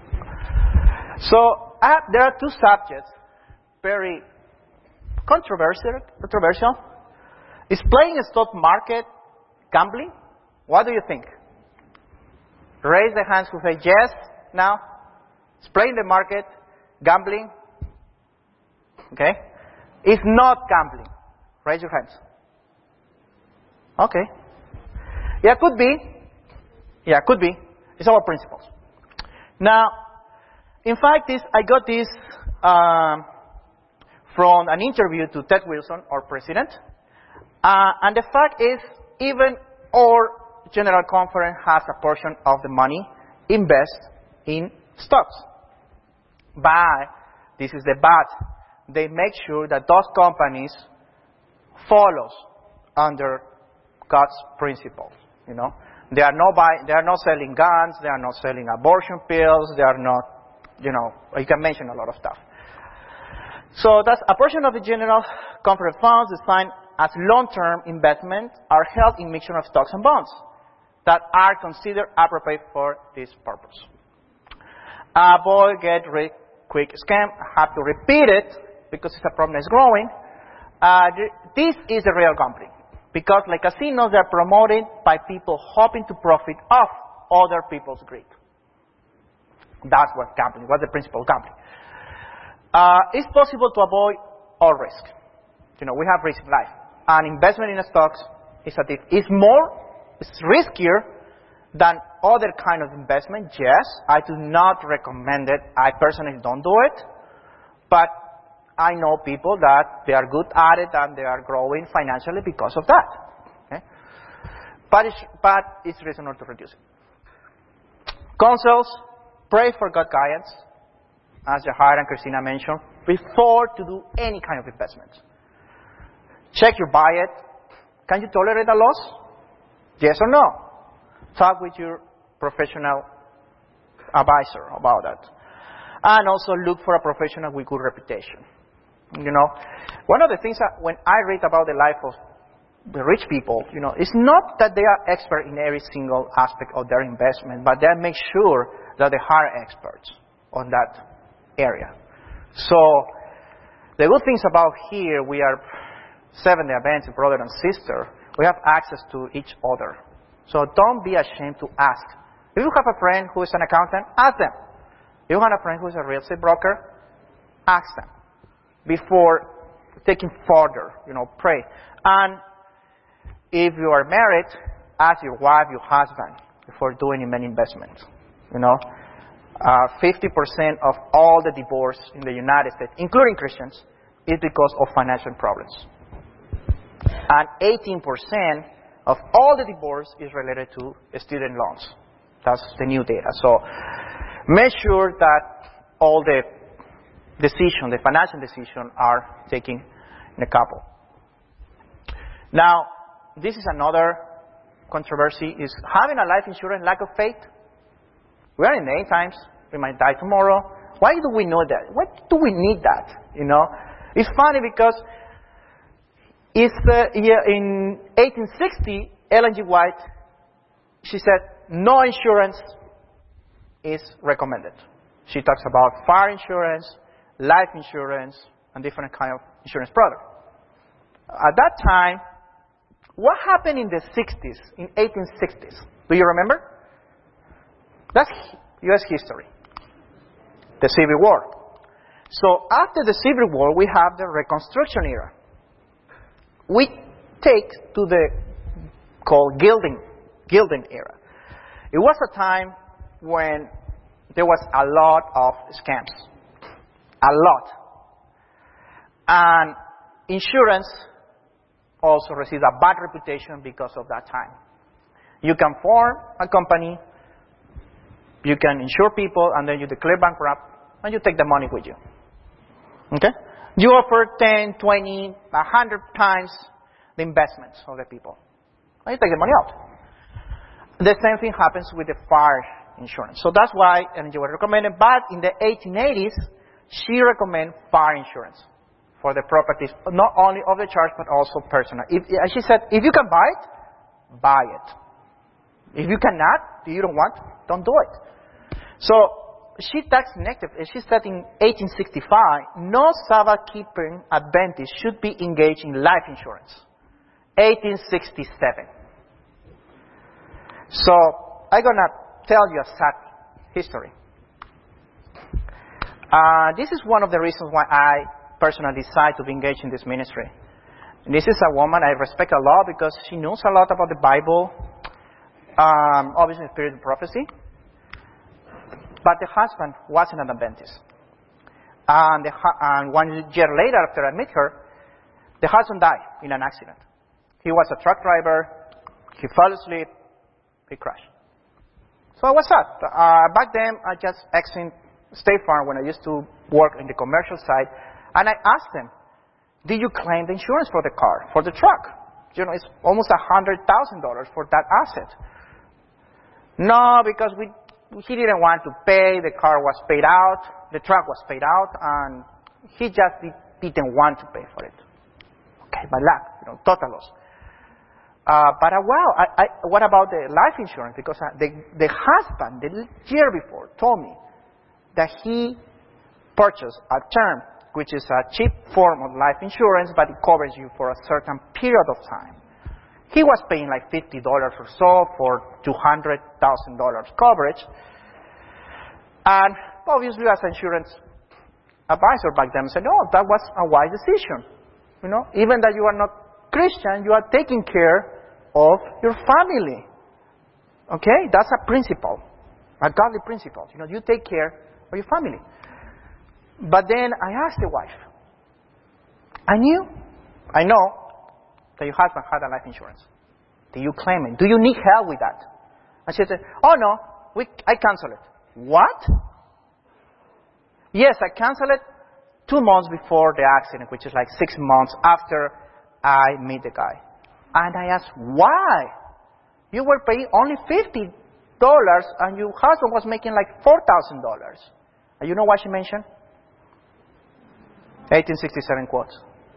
So, there are two subjects, very controversial. Is playing a stock market gambling? What do you think? Raise the hands who say yes now. Is playing the market gambling? Okay. It's not gambling. Raise your hands. Okay. Yeah, could be. Yeah, could be. It's our principles. Now, in fact, I got this from an interview to Ted Wilson, our president. And the fact is, even our General Conference has a portion of the money invest in stocks. But, this is the but, they make sure that those companies follows under God's principles. You know, they are not selling guns, they are not selling abortion pills, they are not, you know, you can mention a lot of stuff. So that's a portion of the General Conference funds designed as long-term investment are held in mixture of stocks and bonds that are considered appropriate for this purpose. Avoid get rich quick scam. I have to repeat it because it's a problem that's growing. This is the real gambling. Because like casinos, they're promoted by people hoping to profit off other people's greed. That's what gambling, what's the principle of gambling. It's possible to avoid all risk. You know, we have risk in life. An investment in stocks is it's riskier than other kind of investment. Yes, I do not recommend it. I personally don't do it. But I know people that they are good at it and they are growing financially because of that. Okay? But it's reasonable to reduce it. Counsels, pray for God guidance, as Jahar and Christina mentioned, before to do any kind of investment. Check your budget. Can you tolerate a loss? Yes or no? Talk with your professional advisor about that. And also look for a professional with good reputation. You know, one of the things that when I read about the life of the rich people, you know, it's not that they are expert in every single aspect of their investment, but they make sure that they hire experts on that area. So, the good things about here, we are Seventh-day Adventist, brother and sister. We have access to each other. So don't be ashamed to ask. If you have a friend who is an accountant, ask them. If you have a friend who is a real estate broker, ask them. Before taking further, you know, pray. And if you are married, ask your wife, your husband, before doing any investment. You know, 50% of all the divorce in the United States, including Christians, is because of financial problems. And 18% of all the divorce is related to student loans. That's the new data. So make sure that all the financial decisions are taken in a couple. Now, this is another controversy, is having a life insurance lack of faith? We are in the end times. We might die tomorrow. Why do we know that? Why do we need that? You know, it's funny because it's in 1860, Ellen G. White, she said, no insurance is recommended. She talks about fire insurance, life insurance, and different kind of insurance products. At that time, what happened in the 60s, in 1860s? Do you remember? That's U.S. history. The Civil War. So after the Civil War, we have the Reconstruction era. We take to the called Gilding era. It was a time when there was a lot of scams. A lot. And insurance also received a bad reputation because of that time. You can form a company, you can insure people, and then you declare bankrupt, and you take the money with you. Okay? You offer 10, 20, 100 times the investments of the people. And you take the money out. The same thing happens with the fire insurance. So that's why Ellen G. White recommended, but in the 1880s, she recommended fire insurance for the properties, not only of the church, but also personal. As she said, if you can buy it, buy it. If you cannot, you don't want, don't do it. So she tax negative. She said in 1865, no Sabbath-keeping Adventist should be engaged in life insurance. 1867. So I'm going to tell you a sad history. This is one of the reasons why I personally decided to be engaged in this ministry. And this is a woman I respect a lot because she knows a lot about the Bible, obviously spirit of prophecy. But the husband wasn't an Adventist. And 1 year later, after I met her, the husband died in an accident. He was a truck driver. He fell asleep. He crashed. So I was sad. Back then, I just exited State Farm when I used to work in the commercial side. And I asked them, did you claim the insurance for the car, for the truck? You know, it's almost $100,000 for that asset. No, because he didn't want to pay. The car was paid out. The truck was paid out. And he just didn't want to pay for it. Okay, bad luck, total loss. But what about the life insurance? Because the husband, the year before, told me that he purchased a term, which is a cheap form of life insurance, but it covers you for a certain period of time. He was paying like $50 or so for $200,000 coverage. And obviously, as an insurance advisor back then, I said, no, that was a wise decision. Even that you are not Christian, you are taking care of your family. Okay? That's a principle, a godly principle. You take care of your family. But then I asked the wife, I know that your husband had a life insurance. Do you claim it? Do you need help with that? And she said, oh no, I canceled it. What? Yes, I canceled it 2 months before the accident, which is like 6 months after I met the guy. And I asked, why? You were paying only $50 and your husband was making like $4,000. And you know what she mentioned? 1867 quotes.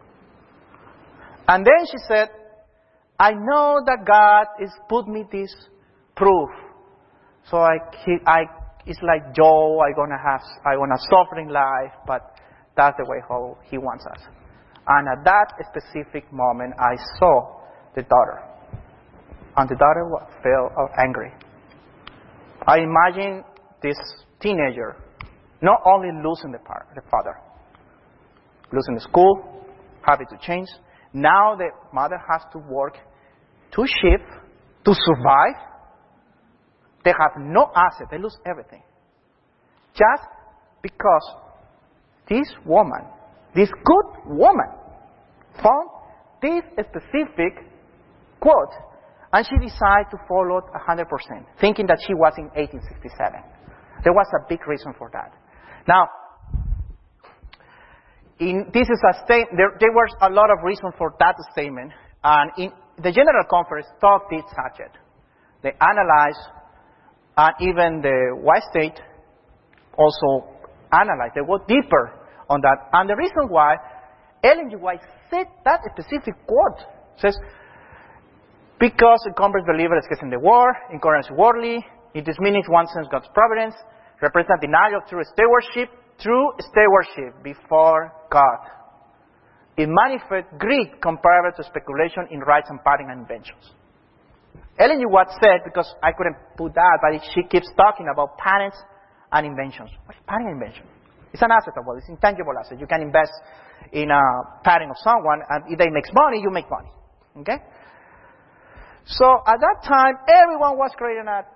And then she said, I know that God has put me this proof. So it's like Joe, I gonna suffer in life, but that's the way how he wants us. And at that specific moment, I saw the daughter. And the daughter felt angry. I imagine this teenager not only losing the father, losing the school, having to change. Now the mother has to work 2 shifts to survive. They have no asset. They lose everything. Just because this woman, this good woman, found this specific quote, and she decided to follow it 100%, thinking that she was in 1867. There was a big reason for that. Now, this is a statement. There was a lot of reason for that statement, and the General Conference took this subject. They analyzed, and even the White State also analyzed. They go deeper on that. And the reason why Ellen G. White said that specific quote says, because the Congress believes in the war, incoherence worldly, it diminishes one sense God's providence, represent denial of true stewardship before God. It manifests greed comparable to speculation in rights and patent and inventions. Ellen G. White said, because I couldn't put that, but she keeps talking about patents and inventions. What is patent and invention? It's an asset of wealth. It's intangible asset. You can invest in a patent of someone, and if they make money, you make money. Okay? So at that time, everyone was creating as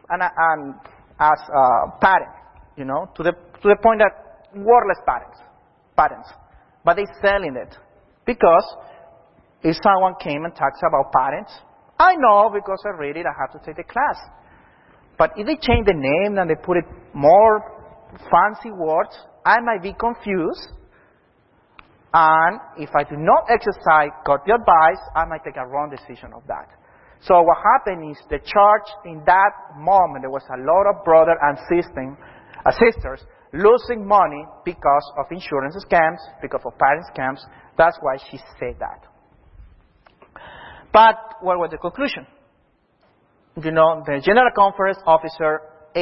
a patent, to the point that worthless patents. But they selling it because if someone came and talks about patents, I know because I read it, I have to take the class. But if they change the name and they put it more fancy words, I might be confused. And if I do not exercise God's advice, I might take a wrong decision of that. So what happened is the church in that moment, there was a lot of brothers and sisters losing money because of insurance scams, because of patent scams. That's why she said that. But what was the conclusion? The General Conference officer,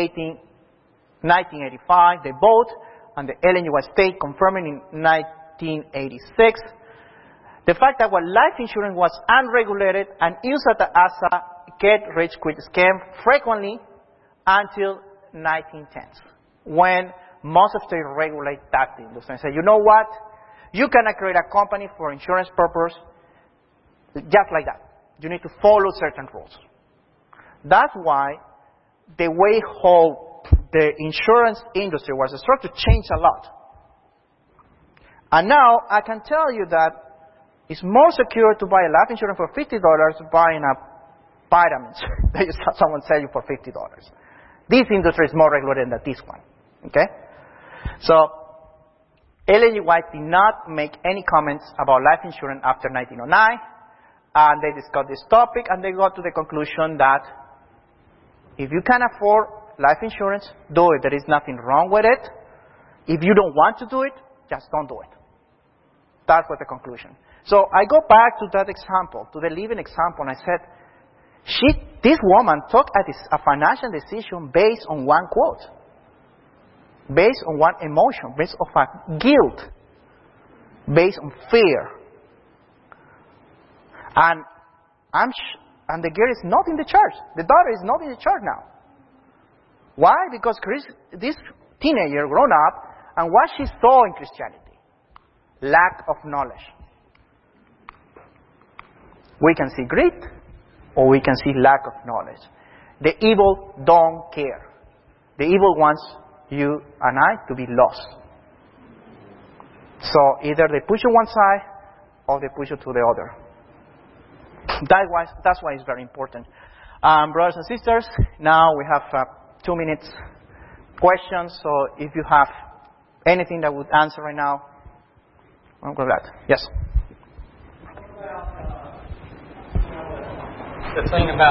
1985, they vote, and the Ellen G. White State confirming in 1986 the fact that life insurance was unregulated and used as a get-rich-quick scam frequently until 1910s, when most of states regulate that industry and say, you know what? You cannot create a company for insurance purpose just like that. You need to follow certain rules. That's why the way how the insurance industry was structured changed a lot. And now I can tell you that it's more secure to buy a life insurance for $50 than buying a vitamins that someone sell you for $50. This industry is more regulated than this one. Okay? So Ellen G. White did not make any comments about life insurance after 1909, and they discussed this topic, and they got to the conclusion that if you can afford life insurance, do it. There is nothing wrong with it. If you don't want to do it, just don't do it. That was the conclusion. So I go back to that example, to the living example, and I said, this woman took a financial decision based on one quote, based on one emotion, based on guilt, based on fear. And the girl is not in the church. The daughter is not in the church now. Why? Because this teenager grown up, and what she saw in Christianity, lack of knowledge. We can see greed, or we can see lack of knowledge. The evil don't care. The evil wants you and I to be lost. So either they push you one side, or they push you to the other. That's why it's very important. Brothers and sisters, now we have 2 minutes questions. So if you have anything that would answer right now, I'm glad. Yes. The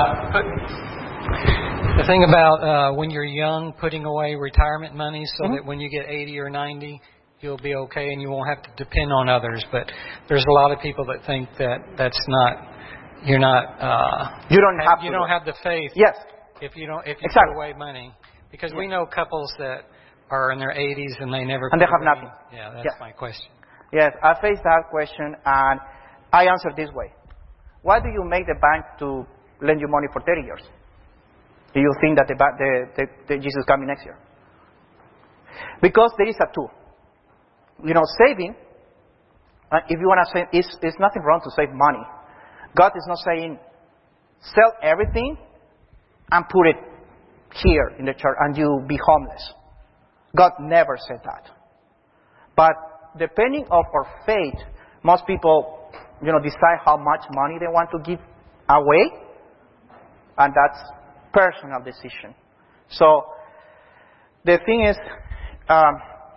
thing about when you're young, putting away retirement money so that when you get 80 or 90, you'll be okay and you won't have to depend on others. But there's a lot of people that think that that's not. You don't have the faith. Yes. If you exactly. put away money, because we know couples that are in their 80s and they never. And they have nothing. Yeah, that's my question. Yes, I faced that question and I answered this way. Why do you make the bank to lend you money for 30 years? Do you think that the Jesus is coming next year? Because there is a tool. Saving, if you want to save, it's nothing wrong to save money. God is not saying, sell everything and put it here in the church and you be homeless. God never said that. But depending on our faith, most people, decide how much money they want to give away, and that's personal decision. So the thing is,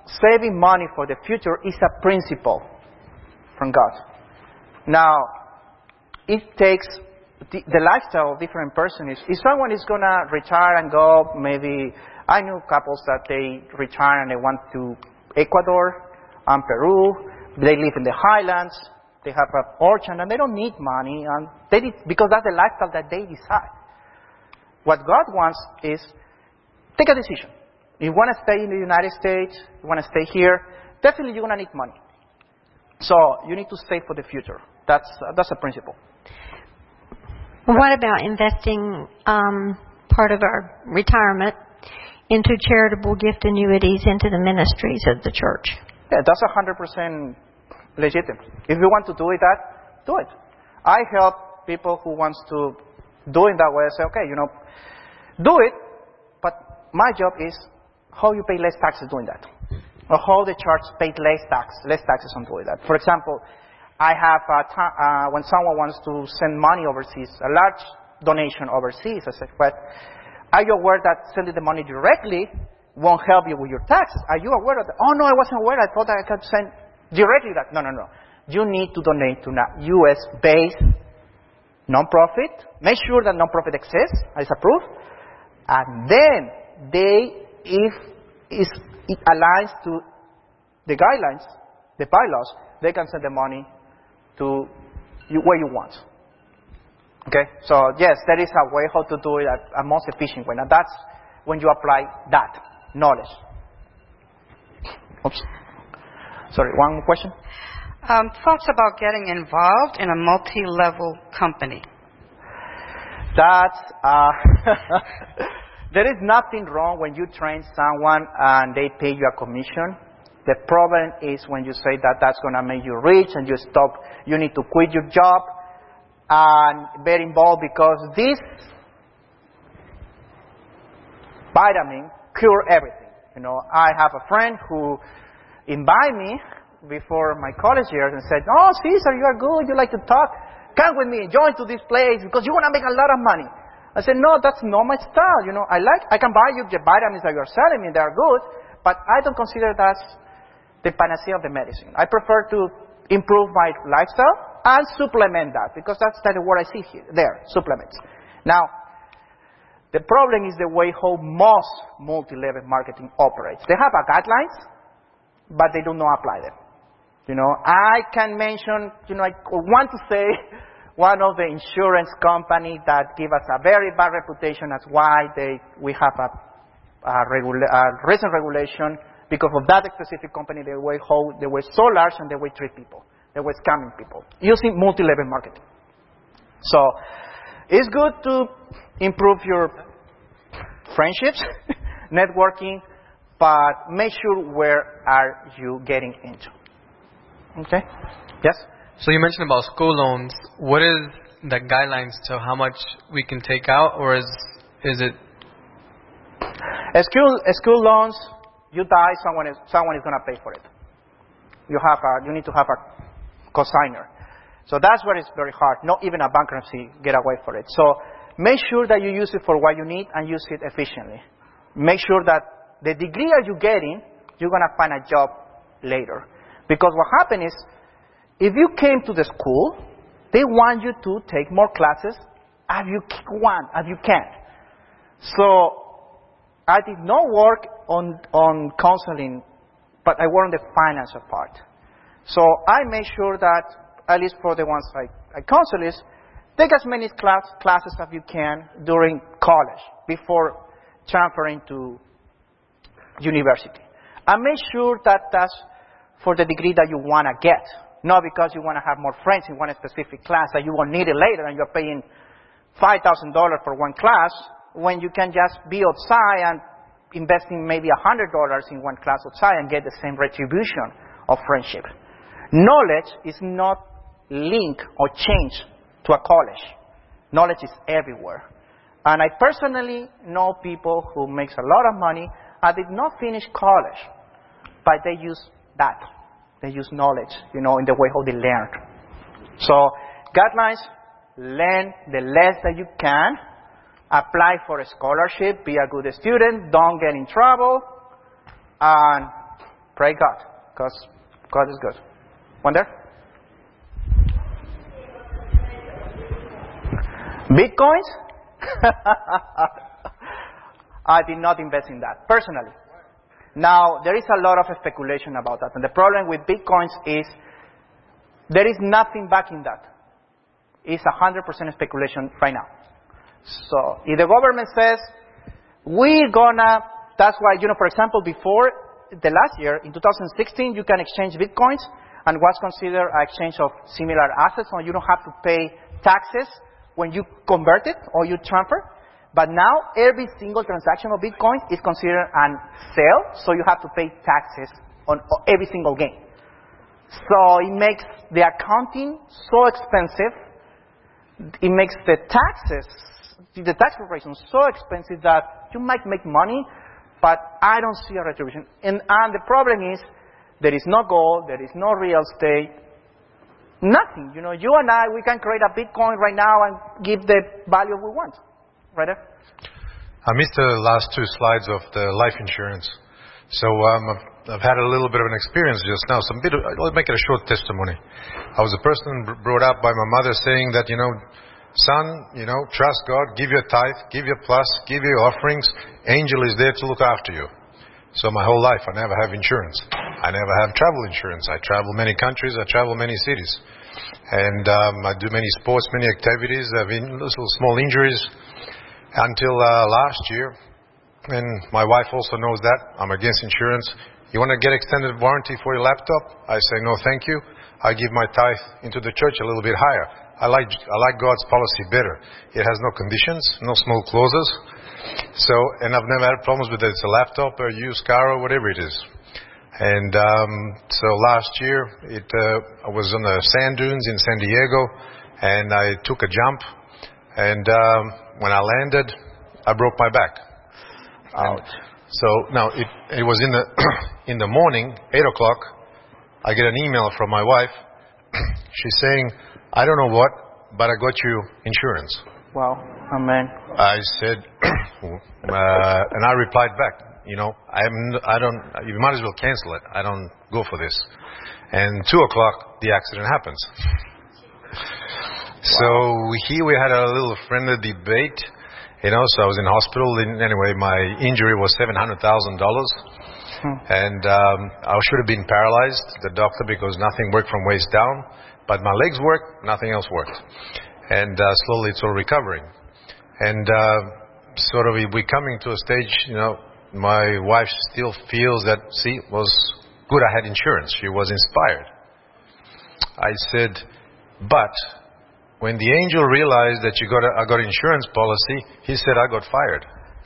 saving money for the future is a principle from God. Now, it takes the lifestyle of different persons. If someone is going to retire and go, maybe, I knew couples that they retire and they went to Ecuador and Peru. They live in the highlands. They have an orchard and they don't need money. And because that's the lifestyle that they decide. What God wants is take a decision. If you want to stay in the United States, you want to stay here, definitely you're going to need money. So you need to save for the future. That's a principle. What about investing part of our retirement into charitable gift annuities into the ministries of the church? Yeah, that's 100% legitimate. If you want to do that, do it. I help people who wants to do it that way. I say, okay, do it, but my job is how you pay less taxes doing that. Or how the church paid less taxes on doing that. For example, I have when someone wants to send money overseas, a large donation overseas, I said, but are you aware that sending the money directly won't help you with your taxes? Are you aware of that? Oh, no, I wasn't aware. I thought that I could send directly that. No. You need to donate to a U.S.-based non-profit. Make sure that non-profit exists, is approved. And then if it aligns to the guidelines, the bylaws, they can send the money to where you want. Okay? So, yes, there is a way how to do it at a most efficient way. And that's when you apply that knowledge. Oops. Sorry, one more question? Thoughts about getting involved in a multi-level company? That's, there is nothing wrong when you train someone and they pay you a commission. The problem is when you say that that's going to make you rich and you need to quit your job and get involved because this vitamin cure everything. I have a friend who invited me before my college years and said, "Oh, Cesar, you are good. You like to talk. Come with me. Join to this place because you're going to make a lot of money." I said, "No, that's not my style. I can buy you the vitamins that you're selling me. They are good, but I don't consider that the panacea of the medicine. I prefer to improve my lifestyle and supplement that because that's the word I see there, supplements." Now, the problem is the way how most multi-level marketing operates. They have guidelines, but they do not apply them. I can mention, I want to say one of the insurance company that give us a very bad reputation. That's why we have a recent regulation because of that specific company. They were so large and they were treat people. They were scamming people using multi-level marketing. So it's good to improve your friendships, networking, but make sure where are you getting into. Okay? Yes? So you mentioned about school loans. What is the guidelines to how much we can take out, or is it? School loans, you die, someone is going to pay for it. You need to have a cosigner. So that's where it's very hard. Not even a bankruptcy get away for it. So make sure that you use it for what you need and use it efficiently. Make sure that the degree that you're getting, you're going to find a job later. Because what happens is, if you came to the school, they want you to take more classes as you can. So I did not work on counseling, but I worked on the financial part. So I made sure that, at least for the ones I counsel, is take as many classes as you can during college before transferring to university. And make sure that that's for the degree that you want to get. Not because you want to have more friends in one specific class that you won't need it later and you're paying $5,000 for one class when you can just be outside and investing maybe $100 in one class outside and get the same retribution of friendship. Knowledge is not linked or changed to a college. Knowledge is everywhere. And I personally know people who makes a lot of money and did not finish college, but they use that. They use knowledge, in the way how they learn. So, guidelines, learn the less that you can, apply for a scholarship, be a good student, don't get in trouble, and Pray God, because God is good. One there? Bitcoins? I did not invest in that, personally. Now, there is a lot of speculation about that. And the problem with Bitcoins is there is nothing backing that. It's 100% speculation right now. So, if the government says, we're gonna, that's why, for example, before the last year, in 2016, you can exchange Bitcoins and what's considered an exchange of similar assets, so you don't have to pay taxes when you convert it or you transfer. But now, every single transaction of Bitcoin is considered a sale, so you have to pay taxes on every single gain. So it makes the accounting so expensive. It makes the tax preparation so expensive that you might make money, but I don't see a retribution. And the problem is, there is no gold, there is no real estate, nothing. You and I, we can create a Bitcoin right now and give the value we want. Right there? I missed the last two slides of the life insurance. So I've had a little bit of an experience just now. I'll make it a short testimony. I was a person brought up by my mother saying that, son, trust God, give your tithe, give your plus, give your offerings. Angel is there to look after you. So my whole life, I never have insurance. I never have travel insurance. I travel many countries. I travel many cities. And I do many sports, many activities. I've been little small injuries. Until last year, and my wife also knows that, I'm against insurance. You want to get extended warranty for your laptop? I say, no, thank you. I give my tithe into the church a little bit higher. I like God's policy better. It has no conditions, no small clauses. So, and I've never had problems with it. It's a laptop, a used car, or whatever it is. And so last year, I was on the sand dunes in San Diego, and I took a jump. And when I landed, I broke my back. Ouch. So now it was in the morning, 8 o'clock. I get an email from my wife. She's saying, I don't know what, but I got you insurance. Wow. Amen. I said, and I replied back, you might as well cancel it. I don't go for this. And 2 o'clock, the accident happens. So here we had a little friendly debate, so I was in hospital. Anyway, my injury was $700,000. And I should have been paralyzed, the doctor, because nothing worked from waist down. But my legs worked, nothing else worked. And slowly it's all recovering. And sort of we're coming to a stage, my wife still feels that, it was good I had insurance. She was inspired. I said, but when the angel realized that I got insurance policy, he said I got fired.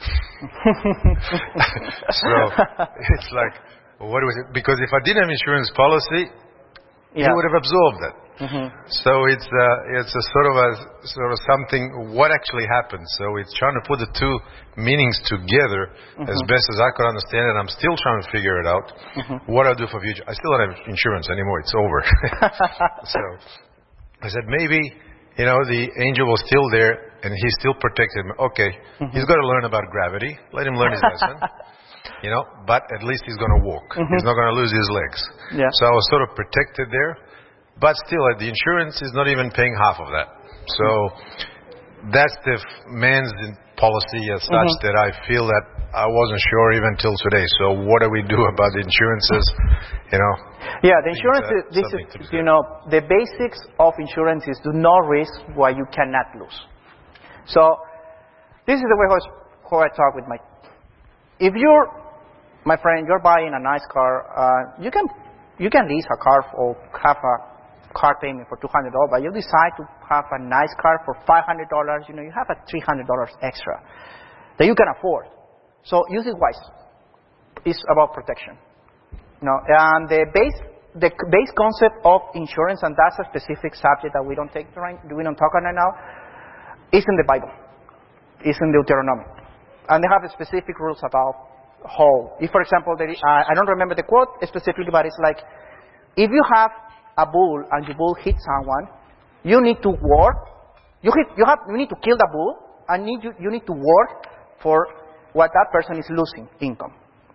So it's like, what was it? Because if I didn't have insurance policy, he would have absorbed it. Mm-hmm. So it's a sort of something. What actually happened? So it's trying to put the two meanings together as best as I could understand it. I'm still trying to figure it out. What I do for future. I still don't have insurance anymore. It's over. So I said maybe. The angel was still there, and he still protected me. Okay, he's got to learn about gravity. Let him learn his lesson. But at least he's going to walk. He's not going to lose his legs. Yeah. So I was sort of protected there. But still, the insurance is not even paying half of that. So that's the man's policy as such that I feel that I wasn't sure even till today. So what do we do about the insurances? Yeah, the insurance the basics of insurance is do not risk what you cannot lose. So this is the way how I talk with if my friend, you're buying a nice car, you can lease a car or have a car payment for $200, but you decide to have a nice car for $500, you have a $300 extra that you can afford. So use it wise. It's about protection. And the base concept of insurance, and that's a specific subject that we don't talk on right now, is in the Bible. It's in Deuteronomy. And they have specific rules about how, if for example, I don't remember the quote specifically, but it's like, if you have a bull and your bull hits someone, you need to work. You need to kill the bull, and you need to work for what that person is losing income.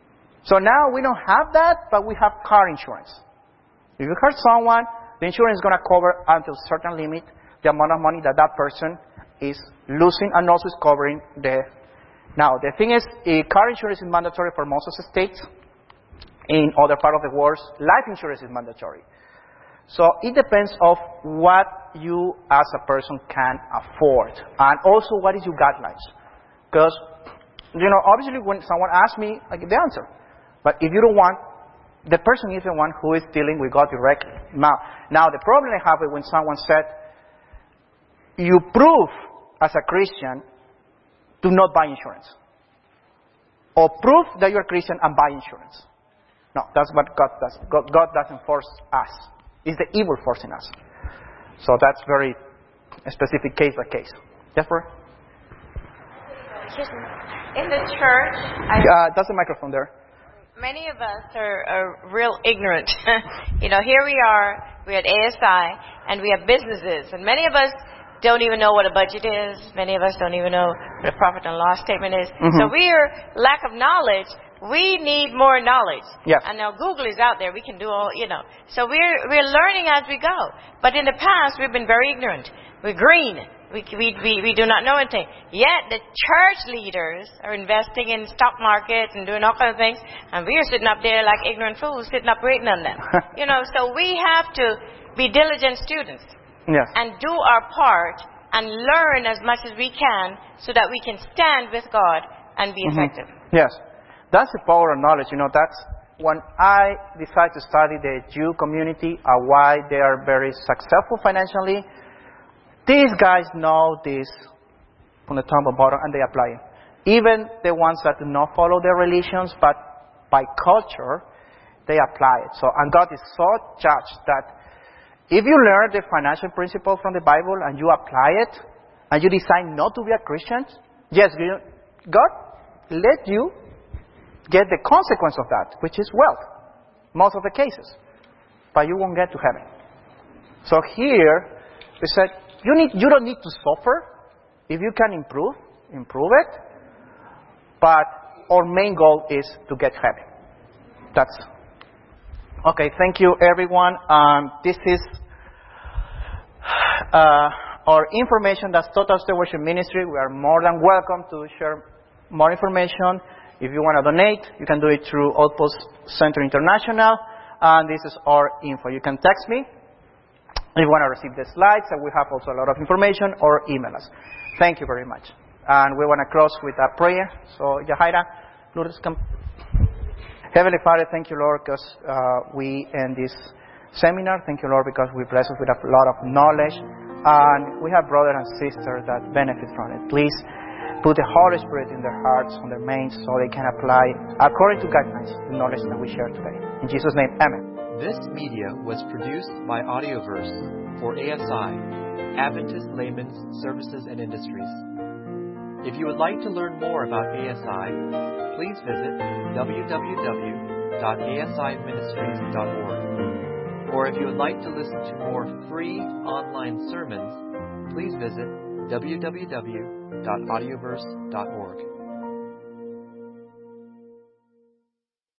So now we don't have that, but we have car insurance. If you hurt someone, the insurance is going to cover until a certain limit the amount of money that person is losing, and also is covering the... Now, the thing is, car insurance is mandatory for most of the states. In other part of the world, life insurance is mandatory. So it depends of what you as a person can afford, and also what is your guidelines. Because, obviously when someone asks me, I give the answer. But if you don't want, the person is the one who is dealing with God directly. Now the problem I have is when someone said, you prove as a Christian to not buy insurance. Or prove that you're a Christian and buy insurance. No, that's what God does. God doesn't force us. It's the evil forcing us. So that's very specific case by case. Jesper? In the church, that's the microphone there. Many of us are real ignorant. Here we are, we're at ASI, and we have businesses, and many of us don't even know what a budget is. Many of us don't even know what a profit and loss statement is. Mm-hmm. So we're lack of knowledge. We need more knowledge. Yes. And now Google is out there. We can do all, So we're learning as we go. But in the past, we've been very ignorant. We're green. We do not know anything. Yet the church leaders are investing in stock markets and doing all kinds of things, and we are sitting up there like ignorant fools, sitting up waiting on them. So we have to be diligent students. Yes. And do our part and learn as much as we can so that we can stand with God and be effective. Yes. That's the power of knowledge. That's when I decided to study the Jew community and why they are very successful financially. These guys know this from the top and bottom, and they apply it. Even the ones that do not follow their religions, but by culture, they apply it. So, and God is so judged that if you learn the financial principle from the Bible and you apply it, and you decide not to be a Christian, yes, God let you get the consequence of that, which is wealth, most of the cases. But you won't get to heaven. So here, we said, you don't need to suffer. If you can improve it. But our main goal is to get heaven. That's okay. Thank you, everyone. This is our information. That's Total Stewardship Ministry. We are more than welcome to share more information. If you want to donate, you can do it through Outpost Center International. And this is our info. You can text me if you want to receive the slides, and we have also a lot of information, or email us. Thank you very much. And we want to close with a prayer. So, Yahaira, Lourdes, come. Heavenly Father, thank you, Lord, because we end this seminar. Thank you, Lord, because we bless us with a lot of knowledge. And we have brothers and sisters that benefit from it. Please put the Holy Spirit in their hearts, on their minds, so they can apply, according to guidelines, the knowledge that we share today. In Jesus' name, amen. This media was produced by Audioverse for ASI, Adventist Layman's Services and Industries. If you would like to learn more about ASI, please visit www.asiministries.org. Or if you would like to listen to more free online sermons, please visit www.audioverse.org.